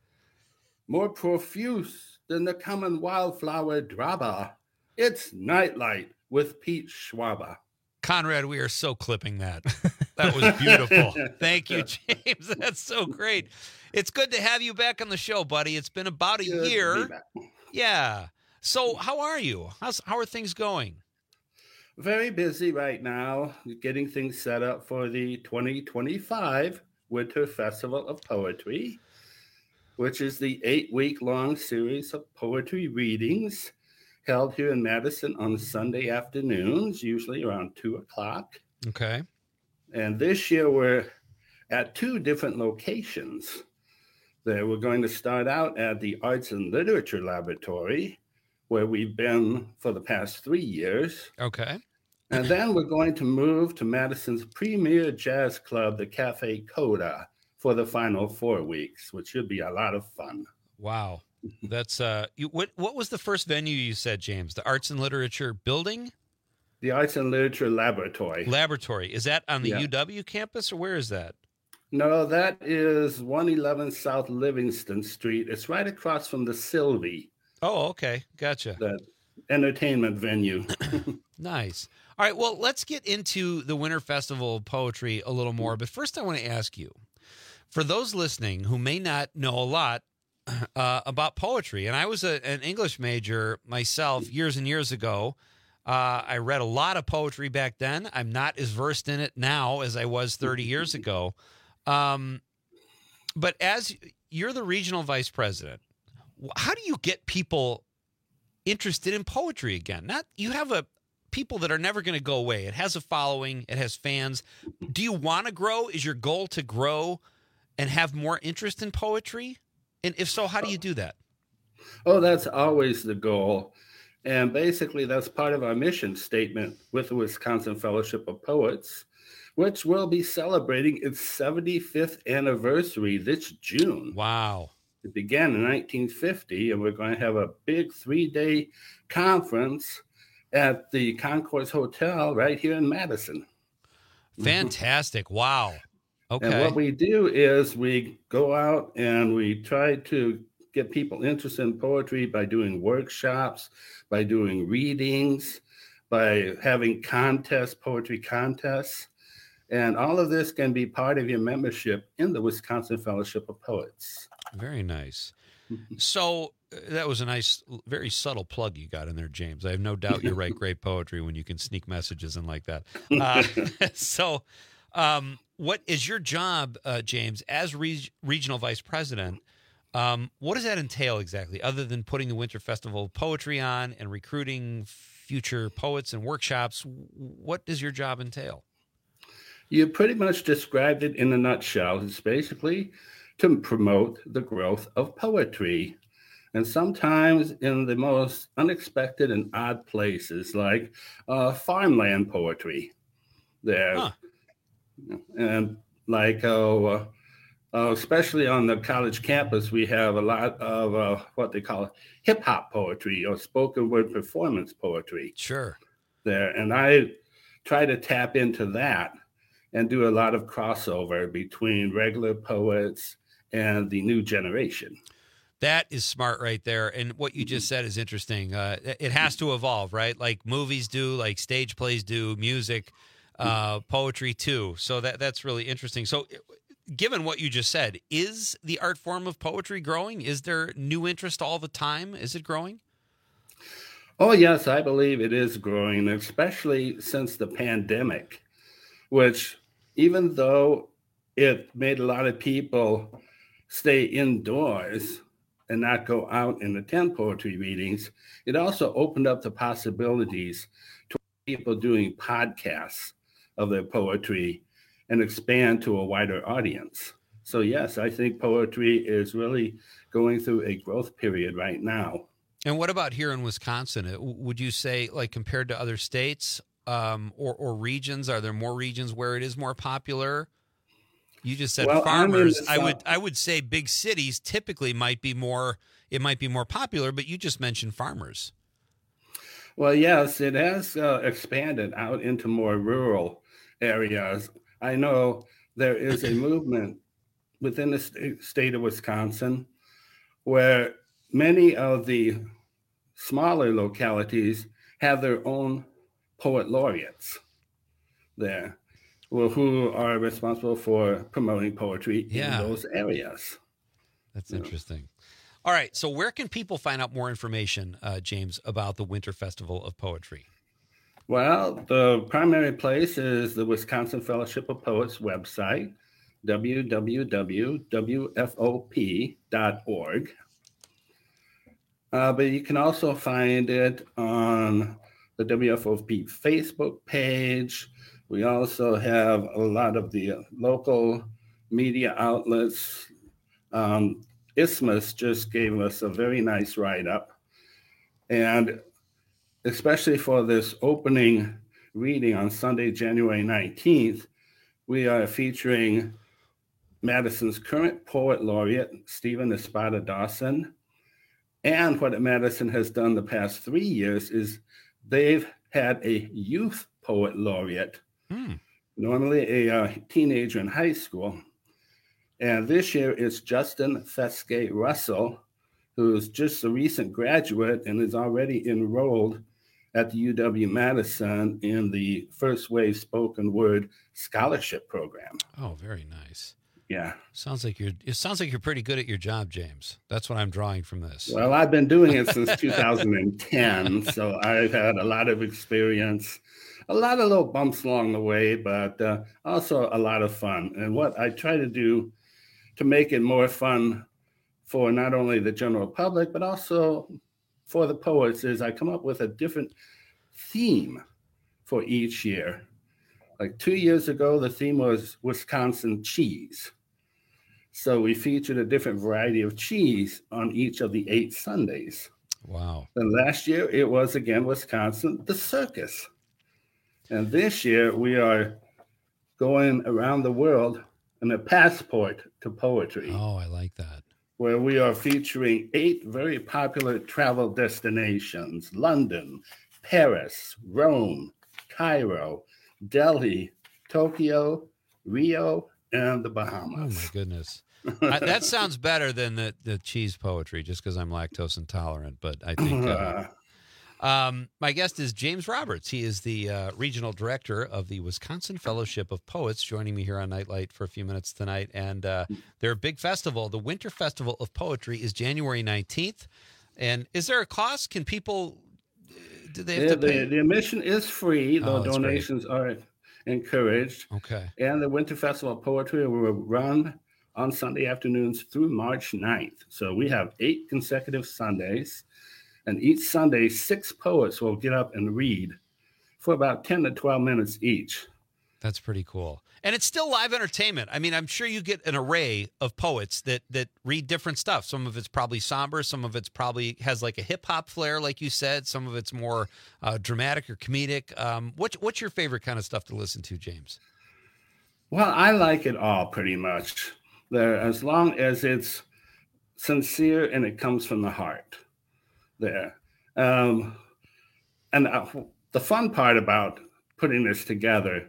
More profuse than the common wildflower draba. It's Nightlight with Pete Schwaba. Conrad, we are so clipping that. That was beautiful. Thank you, James. That's so great. It's good to have you back on the show, buddy. It's been about a Good year. Yeah. So how are you? How's, how are things going? Very busy right now, getting things set up for the twenty twenty-five Winter Festival of Poetry, which is the eight-week-long series of poetry readings held here in Madison on Sunday afternoons, usually around two o'clock. Okay. And this year we're at two different locations. There we're going to start out at the Arts and Literature Laboratory, where we've been for the past three years. Okay. And then we're going to move to Madison's premier jazz club, the Cafe Coda, for the final four weeks, which should be a lot of fun. Wow. That's uh you, what what was the first venue you said, James? The Arts and Literature Building? The Arts and Literature Laboratory. Laboratory. Is that on the Yeah. U W campus, or where is that? No, that is one eleven South Livingston Street. It's right across from the Sylvie. Oh, okay. Gotcha. The entertainment venue. Nice. All right, well, let's get into the Winter Festival of Poetry a little more. But first I want to ask you, for those listening who may not know a lot uh, about poetry, and I was a, an English major myself years and years ago. Uh, I read a lot of poetry back then. I'm not as versed in it now as I was thirty years ago. Um, but as you're the regional vice president, how do you get people interested in poetry again? Not you have a people that are never going to go away. It has a following. It has fans. Do you want to grow? Is your goal to grow and have more interest in poetry? And if so, how do you do that? Oh, that's always the goal. And basically, that's part of our mission statement with the Wisconsin Fellowship of Poets, which will be celebrating its seventy-fifth anniversary this June. Wow. It began in nineteen fifty, and we're going to have a big three-day conference at the Concourse Hotel right here in Madison. Fantastic. Wow. Okay. And what we do is we go out and we try to get people interested in poetry by doing workshops, by doing readings, by having contests, poetry contests. And all of this can be part of your membership in the Wisconsin Fellowship of Poets. Very nice. So uh, that was a nice, very subtle plug you got in there, James. I have no doubt you write great poetry when you can sneak messages in like that. Uh, so um, what is your job, uh, James, as re- regional vice president? Um, what does that entail exactly, other than putting the Winter Festival of Poetry on and recruiting future poets and workshops? What does your job entail? You pretty much described it in a nutshell. It's basically to promote the growth of poetry. And sometimes in the most unexpected and odd places, like uh, farmland poetry there. Huh. And like, uh, uh, especially on the college campus, we have a lot of uh, what they call hip hop poetry or spoken word performance poetry. Sure. There. And I try to tap into that and do a lot of crossover between regular poets and the new generation. That is smart right there. And what you just said is interesting. Uh, it has to evolve, right? Like movies do, like stage plays do, music, uh, poetry too. So that that's really interesting. So given what you just said, is the art form of poetry growing? Is there new interest all the time? Is it growing? Oh, yes, I believe it is growing, especially since the pandemic, which even though it made a lot of people stay indoors and not go out and attend poetry readings, it also opened up the possibilities to people doing podcasts of their poetry and expand to a wider audience. So yes, I think poetry is really going through a growth period right now. And what about here in Wisconsin? Would you say, like, compared to other states um, or, or regions, are there more regions where it is more popular? You just said well, farmers. I would I would say big cities typically might be more, it might be more popular, but you just mentioned farmers. Well, yes, it has uh, expanded out into more rural areas. I know there is a movement within the st- state of Wisconsin where many of the smaller localities have their own poet laureates there, well, who are responsible for promoting poetry yeah. in those areas. That's yeah. interesting. All right, so where can people find out more information, uh, James, about the Winter Festival of Poetry? Well, the primary place is the Wisconsin Fellowship of Poets website, w w w dot w f o p dot org. Uh, but you can also find it on the W F O P Facebook page. We also have a lot of the local media outlets. Um, Isthmus just gave us a very nice write-up. And especially for this opening reading on Sunday, January nineteenth, we are featuring Madison's current poet laureate, Stephen Espada Dawson. And what Madison has done the past three years is they've had a youth poet laureate, hmm. normally a uh, teenager in high school. And this year it's Justin Fesque Russell, who's just a recent graduate and is already enrolled at the U W-Madison in the First Wave Spoken Word Scholarship Program. Oh, very nice. Yeah. Sounds like you're it sounds like you're pretty good at your job, James. That's what I'm drawing from this. Well, I've been doing it since two thousand ten, so I've had a lot of experience, a lot of little bumps along the way, but uh, also a lot of fun. And what I try to do to make it more fun for not only the general public, but also for the poets is I come up with a different theme for each year. Like two years ago, the theme was Wisconsin cheese. So we featured a different variety of cheese on each of the eight Sundays. Wow. And last year it was again Wisconsin, the circus. And this year we are going around the world in a passport to poetry. Oh, I like that. where we are featuring eight very popular travel destinations: London, Paris, Rome, Cairo, Delhi, Tokyo, Rio, and the Bahamas. Oh, my goodness. I, that sounds better than the, the cheese poetry, just because I'm lactose intolerant. But I think uh, um, my guest is James Roberts. He is the uh, regional director of the Wisconsin Fellowship of Poets, joining me here on Nightlight for a few minutes tonight. And uh, their big festival, the Winter Festival of Poetry, is January nineteenth. And is there a cost? Can people, do they have Yeah, to pay? the, the admission is free, though Oh, that's donations are encouraged. Okay. And the Winter Festival of Poetry will run on Sunday afternoons through March ninth. So we have eight consecutive Sundays, and each Sunday, six poets will get up and read for about ten to twelve minutes each. That's pretty cool. And it's still live entertainment. I mean, I'm sure you get an array of poets that that read different stuff. Some of it's probably somber. Some of it's probably has like a hip-hop flair, like you said. Some of it's more uh, dramatic or comedic. Um, what, what's your favorite kind of stuff to listen to, James? Well, I like it all pretty much. There, as long as it's sincere and it comes from the heart. There, um, and uh, the fun part about putting this together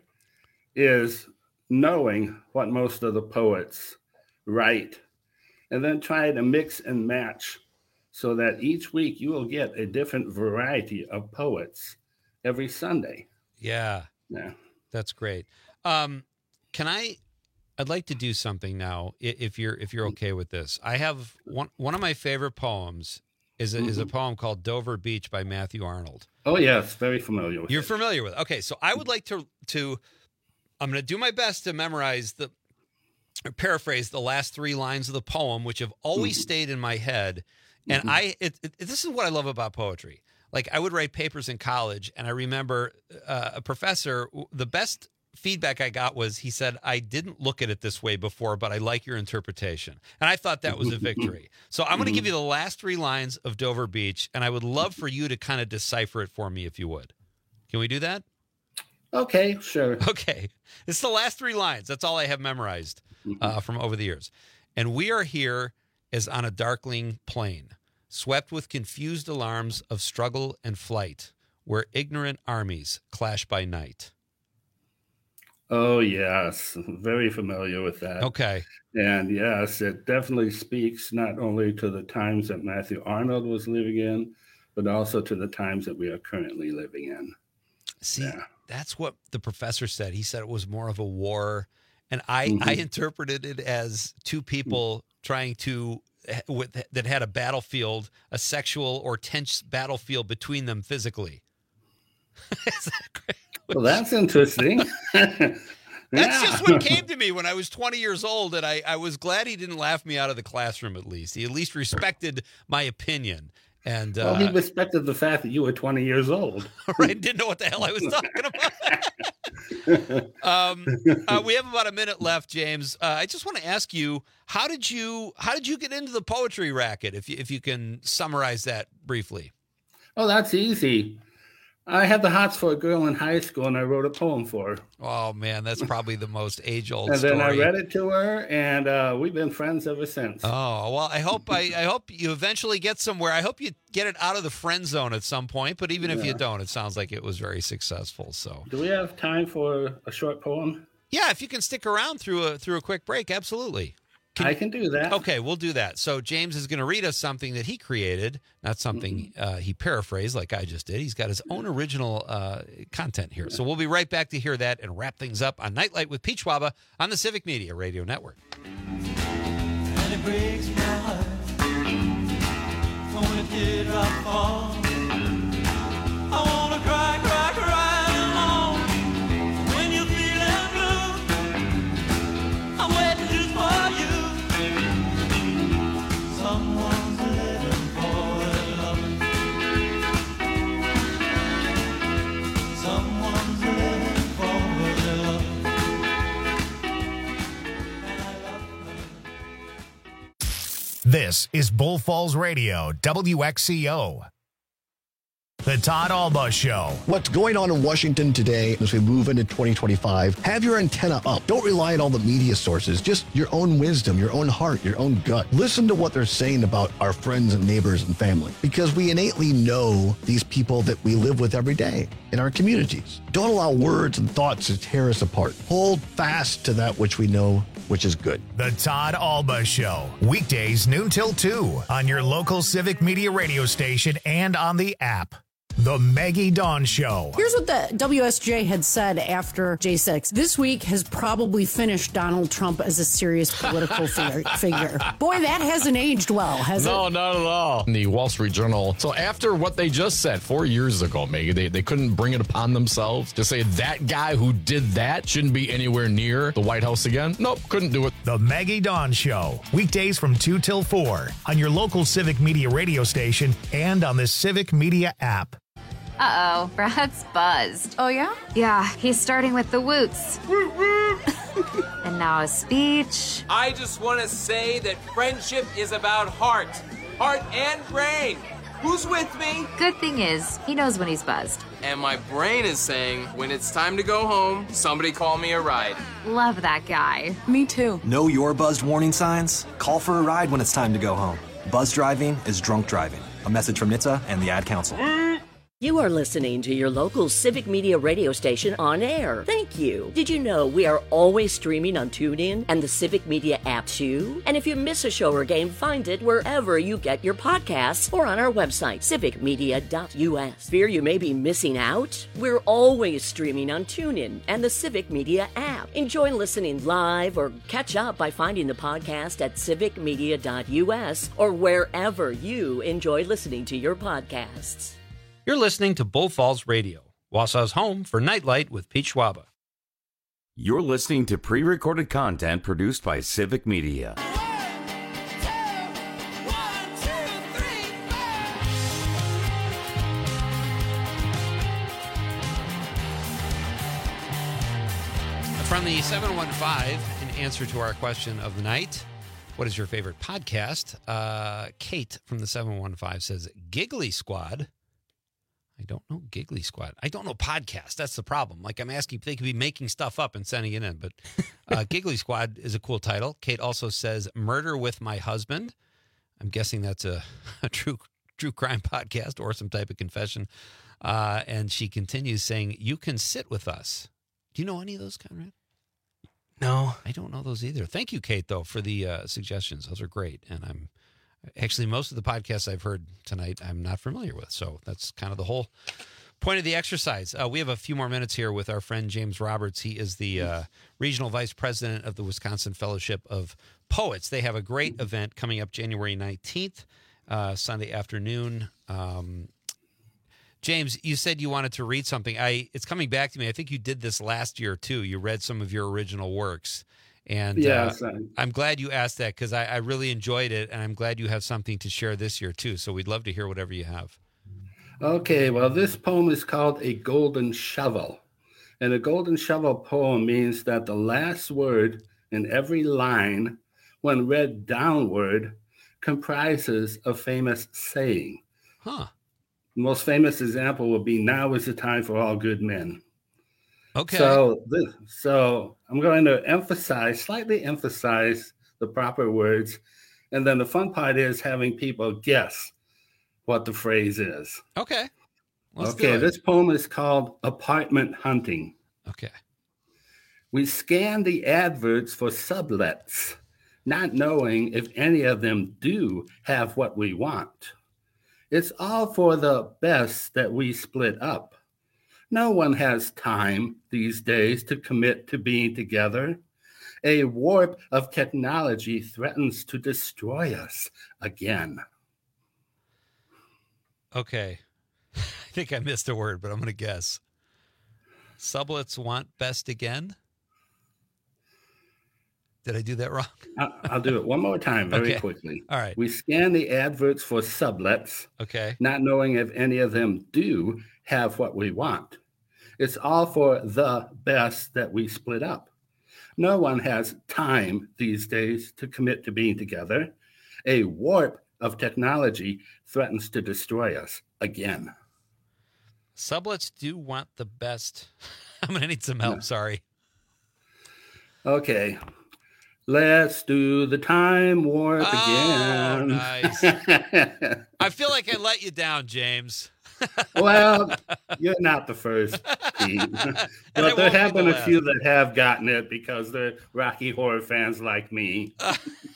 is knowing what most of the poets write, and then try to mix and match so that each week you will get a different variety of poets every Sunday. Yeah, yeah, that's great. Um, can I? I'd like to do something now, if you're if you're okay with this. I have one one of my favorite poems is a, mm-hmm. is a poem called Dover Beach by Matthew Arnold. Oh yes, very familiar with You're it. familiar with it. Okay, so I would like to to I'm going to do my best to memorize the or paraphrase the last three lines of the poem, which have always mm-hmm. stayed in my head. And mm-hmm. I it, it, this is what I love about poetry. Like, I would write papers in college, and I remember uh, a professor, the best feedback I got was, he said, I didn't look at it this way before, but I like your interpretation. And I thought that was a victory. So I'm going to give you the last three lines of Dover Beach, and I would love for you to kind of decipher it for me, if you would. Can we do that? Okay, sure. Okay. It's the last three lines. That's all I have memorized uh, from over the years. And we are here as on a darkling plain, swept with confused alarms of struggle and flight, where ignorant armies clash by night. Oh, yes. Very familiar with that. Okay. And yes, it definitely speaks not only to the times that Matthew Arnold was living in, but also to the times that we are currently living in. See, yeah. That's what the professor said. He said it was more of a war. And I, Mm-hmm. I interpreted it as two people trying to, with, that had a battlefield, a sexual or tense battlefield between them physically. Is that great? Well, that's interesting. That's Yeah. just what came to me when I was twenty years old, and I, I was glad he didn't laugh me out of the classroom. At least he at least respected my opinion, and Well, uh, he respected the fact that you were twenty years old. right, didn't know what the hell I was talking about. um, uh, we have about a minute left, James. Uh, I just want to ask you, how did you how did you get into the poetry racket? If you if you can summarize that briefly. Oh, that's easy. I had the hots for a girl in high school, and I wrote a poem for her. Oh man, that's probably the most age old. And story. then I read it to her, and uh, we've been friends ever since. Oh, well, I hope I, I hope you eventually get somewhere. I hope you get it out of the friend zone at some point, but even if Yeah. you don't, it sounds like it was very successful. So, Do we have time for a short poem? yeah, if you can stick around through a through a quick break, absolutely. I can do that. Okay, we'll do that. So James is going to read us something that he created, not something Mm-hmm. uh, he paraphrased like I just did. He's got his own original uh, content here. So we'll be right back to hear that and wrap things up on Nightlight with Pete Schwaba on the Civic Media Radio Network. And it breaks my heart when it did right fall. I wanna cry, cry, cry alone when you're feeling blue. I'm waiting just for you. Someone's living for love. Someone's living for love. This is Bull Falls Radio, W X C O. The Todd Alba Show. What's going on in Washington today as we move into twenty twenty-five? Have your antenna up. Don't rely on all the media sources. Just your own wisdom, your own heart, your own gut. Listen to what they're saying about our friends and neighbors and family, because we innately know these people that we live with every day in our communities. Don't allow words and thoughts to tear us apart. Hold fast to that which we know, which is good. The Todd Alba Show. Weekdays noon till two on your local Civic Media radio station and on the app. The Maggie Dawn Show. Here's what the W S J had said after J six. This week has probably finished Donald Trump as a serious political figure. figure. Boy, that hasn't aged well, has no, it? No, not at all. In the Wall Street Journal. So after what they just said four years ago, Maggie, they, they couldn't bring it upon themselves to say that guy who did that shouldn't be anywhere near the White House again. Nope, couldn't do it. The Maggie Dawn Show. Weekdays from two till four on your local Civic Media radio station and on the Civic Media app. Uh-oh, Brad's buzzed. Oh, yeah? Yeah, he's starting with the woots. And now a speech. I just want to say that friendship is about heart. Heart and brain. Who's with me? Good thing is, he knows when he's buzzed. And my brain is saying, when it's time to go home, somebody call me a ride. Love that guy. Me too. Know your buzzed warning signs? Call for a ride when it's time to go home. Buzz driving is drunk driving. A message from N H T S A and the Ad Council. You are listening to your local Civic Media radio station on air. Thank you. Did you know we are always streaming on TuneIn and the Civic Media app too? And if you miss a show or game, find it wherever you get your podcasts or on our website, civic media dot U S. Fear you may be missing out? We're always streaming on TuneIn and the Civic Media app. Enjoy listening live or catch up by finding the podcast at civic media dot U S or wherever you enjoy listening to your podcasts. You're listening to Bull Falls Radio, Wausau's home for Nightlight with Pete Schwaba. You're listening to pre-recorded content produced by Civic Media. From the seven one five, in answer to our question of the night, what is your favorite podcast? Uh, Kate from the seven one five says, Giggly Squad. I don't know Giggly Squad. I don't know podcast. That's the problem. Like I'm asking, they could be making stuff up and sending it in. But uh, Giggly Squad is a cool title. Kate also says Murder with My Husband. I'm guessing that's a, a true true crime podcast or some type of confession. Uh, and she continues saying, You Can Sit With Us. Do you know any of those, Conrad? No. I don't know those either. Thank you, Kate, though, for the uh, suggestions. Those are great. And I'm Actually, most of the podcasts I've heard tonight, I'm not familiar with. So that's kind of the whole point of the exercise. Uh, we have a few more minutes here with our friend James Roberts. He is the uh, regional vice president of the Wisconsin Fellowship of Poets. They have a great event coming up January nineteenth, uh, Sunday afternoon. Um, James, you said you wanted to read something. I It's coming back to me. I think you did this last year, too. You read some of your original works. And yes, uh, I'm glad you asked that because I, I really enjoyed it, and I'm glad you have something to share this year, too. So we'd love to hear whatever you have. Okay, well, this poem is called A Golden Shovel. And a golden shovel poem means that the last word in every line, when read downward, comprises a famous saying. Huh. The most famous example would be, now is the time for all good men. Okay. So, this, so I'm going to emphasize, slightly emphasize the proper words. And then the fun part is having people guess what the phrase is. Okay. Let's okay, do it. This poem is called Apartment Hunting. Okay. We scan the adverts for sublets, not knowing if any of them do have what we want. It's all for the best that we split up. No one has time these days to commit to being together. A warp of technology threatens to destroy us again. Okay. I think I missed a word, but I'm going to guess. Sublets want best again? Did I do that wrong? I'll do it one more time very Okay. quickly. All right. We scan the adverts for sublets, Okay. not knowing if any of them do have what we want. It's all for the best that we split up. No one has time these days to commit to being together. A warp of technology threatens to destroy us again. Sublets do want the best. I'm going to need some help. Sorry. Okay. Let's do the time warp oh, again. Nice. I feel like I let you down, James. Well, you're not the first, Pete. But there have been a few that have gotten it because they're Rocky Horror fans like me. Uh,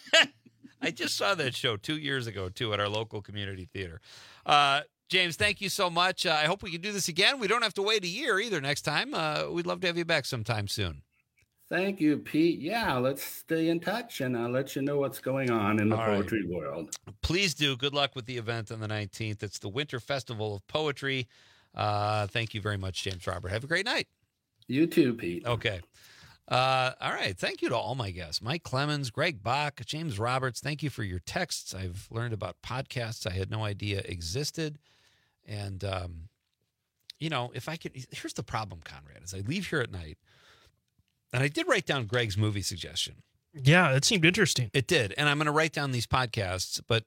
I just saw that show two years ago, too, at our local community theater. Uh, James, thank you so much. Uh, I hope we can do this again. We don't have to wait a year either next time. Uh, we'd love to have you back sometime soon. Thank you, Pete. Yeah, let's stay in touch, and I'll let you know what's going on in the All poetry right. world. Please do. Good luck with the event on the nineteenth. It's the Winter Festival of Poetry. Uh, thank you very much, James Robert. Have a great night. You too, Pete. Okay. Uh, all right. Thank you to all my guests. Mike Clemens, Greg Bach, James Roberts. Thank you for your texts. I've learned about podcasts I had no idea existed. And, um, you know, if I could, here's the problem, Conrad, is I leave here at night, and I did write down Greg's movie suggestion. Yeah, it seemed interesting. It did. And I'm going to write down these podcasts, but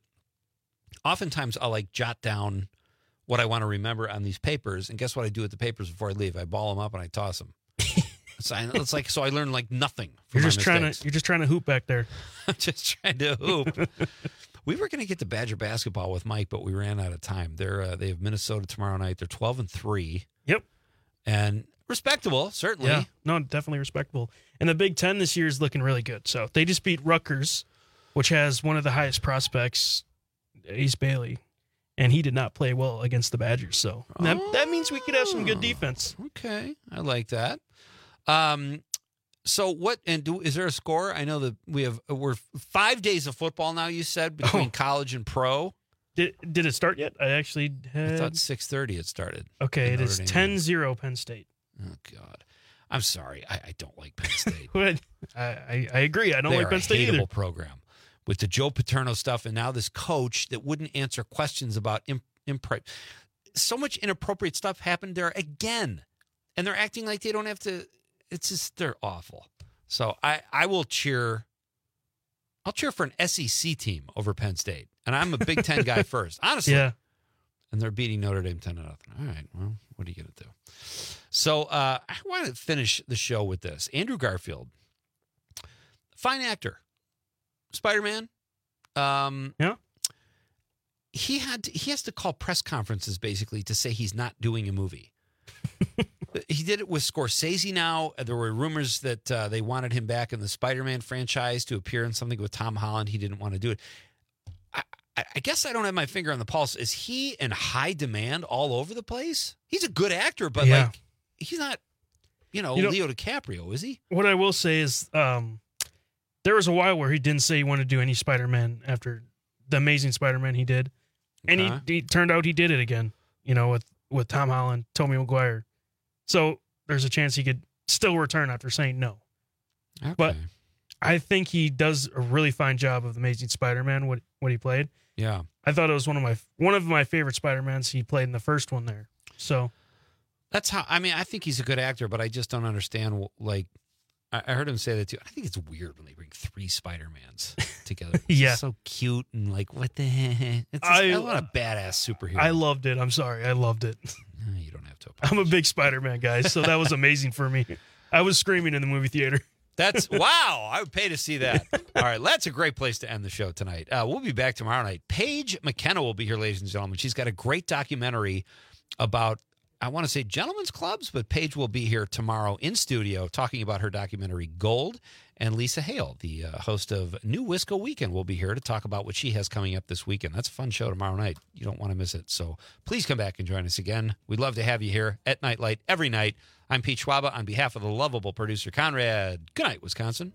oftentimes I'll like jot down what I want to remember on these papers. And guess what I do with the papers before I leave? I ball them up and I toss them. So I, it's like, so I learn like nothing from You're my just trying mistakes. to, you're just trying to hoop back there. I'm just trying to hoop. We were going to get to Badger basketball with Mike, but we ran out of time. They're, uh, they have Minnesota tomorrow night. They're twelve and three. Yep. And respectable, certainly. Yeah, no, definitely respectable. And the Big Ten this year is looking really good. So they just beat Rutgers, which has one of the highest prospects, Ace Bailey, and he did not play well against the Badgers. So oh, that, that means we could have some good defense. Okay, I like that. Um, so what? And do, is there a score? I know that we have we're five days of football now. You said between oh. college and pro. Did did it start yet? I actually had... I thought six thirty it started. Okay, it is ten zero Penn State. Oh, God. I'm sorry. I, I don't like Penn State. I, I, I agree. I don't they like Penn State either. They are a hateable either. program with the Joe Paterno stuff and now this coach that wouldn't answer questions about imp, imp, so much inappropriate stuff happened there again. And they're acting like they don't have to. It's just, they're awful. So I, I will cheer. I'll cheer for an S E C team over Penn State. And I'm a Big Ten guy first, honestly. Yeah. And they're beating Notre Dame ten to nothing. All right, well, what are you going to do? So uh, I want to finish the show with this. Andrew Garfield, fine actor, Spider-Man. Um, yeah. He had to, he has to call press conferences basically to say he's not doing a movie. He did it with Scorsese now. There were rumors that uh, they wanted him back in the Spider-Man franchise to appear in something with Tom Holland. He didn't want to do it. I, I guess I don't have my finger on the pulse. Is he in high demand all over the place? He's a good actor, but yeah. like he's not, you know, you know, Leo DiCaprio, is he? What I will say is um, there was a while where he didn't say he wanted to do any Spider-Man after the Amazing Spider-Man he did. And Uh-huh. he, he turned out he did it again, you know, with, with Tom Holland, Tobey Maguire. So there's a chance he could still return after saying no. Okay. But I think he does a really fine job of the Amazing Spider-Man, what what he played. Yeah. I thought it was one of my one of my favorite Spider-Mans he played in the first one there. So that's how, I mean, I think he's a good actor, but I just don't understand. Like, I I heard him say that too. I think it's weird when they bring three Spider-Mans together. It's Yeah. just so cute and like, what the heck? It's just, I- I want a badass superhero. I loved it. I'm sorry. I loved it. You don't have to. I'm a big Spider-Man guy, so that was amazing for me. I was screaming in the movie theater. That's wow. I would pay to see that. All right. That's a great place to end the show tonight. Uh, we'll be back tomorrow night. Paige McKenna will be here, ladies and gentlemen. She's got a great documentary about, I want to say gentlemen's clubs, but Paige will be here tomorrow in studio talking about her documentary Gold. And Lisa Hale, the uh, host of New Wisco Weekend, will be here to talk about what she has coming up this weekend. That's a fun show tomorrow night. You don't want to miss it. So please come back and join us again. We'd love to have you here at Nightlight every night. I'm Pete Schwaba on behalf of the lovable producer Conrad. Good night, Wisconsin.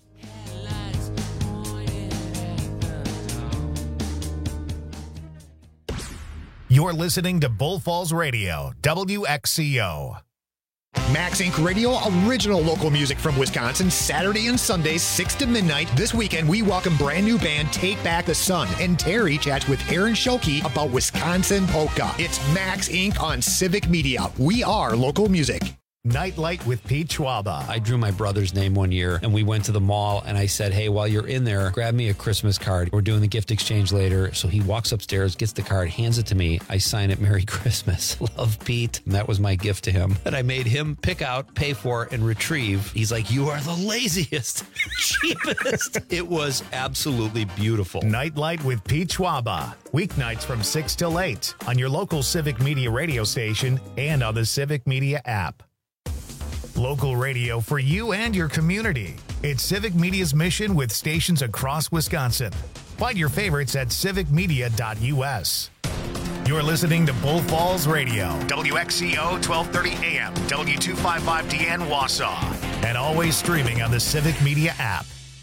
You're listening to Bull Falls Radio, W X C O. Max Incorporated. Radio, original local music from Wisconsin, Saturday and Sundays, six to midnight. This weekend, we welcome brand new band Take Back the Sun, and Terry chats with Aaron Schulke about Wisconsin polka. It's Max Incorporated on Civic Media. We are local music. Nightlight with Pete Schwaba. I drew my brother's name one year, and we went to the mall, and I said, hey, while you're in there, grab me a Christmas card. We're doing the gift exchange later. So he walks upstairs, gets the card, hands it to me. I sign it, Merry Christmas. Love, Pete. And that was my gift to him that I made him pick out, pay for, and retrieve. He's like, you are the laziest, cheapest. It was absolutely beautiful. Nightlight with Pete Schwaba. Weeknights from six till eight on your local Civic Media radio station and on the Civic Media app. Local radio for you and your community. It's Civic Media's mission with stations across Wisconsin. Find your favorites at civic media dot u s. You're listening to Bull Falls Radio, W X C O twelve thirty A M, W two fifty-five D N Wausau, and always streaming on the Civic Media app.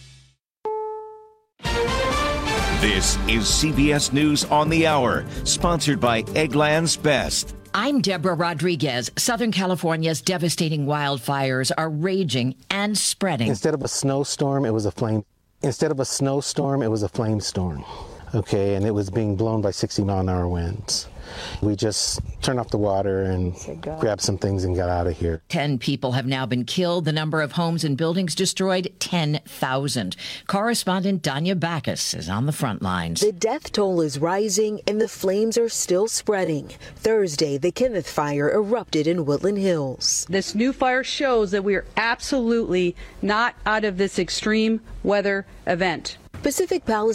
This is C B S News on the Hour, sponsored by Eggland's Best. I'm Deborah Rodriguez. Southern California's devastating wildfires are raging and spreading. Instead of a snowstorm, it was a flame. Instead of a snowstorm, it was a flame storm. Okay, and it was being blown by sixty mile an hour winds. We just turned off the water and grabbed some things and got out of here. Ten people have now been killed. The number of homes and buildings destroyed, ten thousand. Correspondent Danya Backus is on the front lines. The death toll is rising and the flames are still spreading. Thursday, the Kenneth Fire erupted in Woodland Hills. This new fire shows that we are absolutely not out of this extreme weather event. Pacific Palisades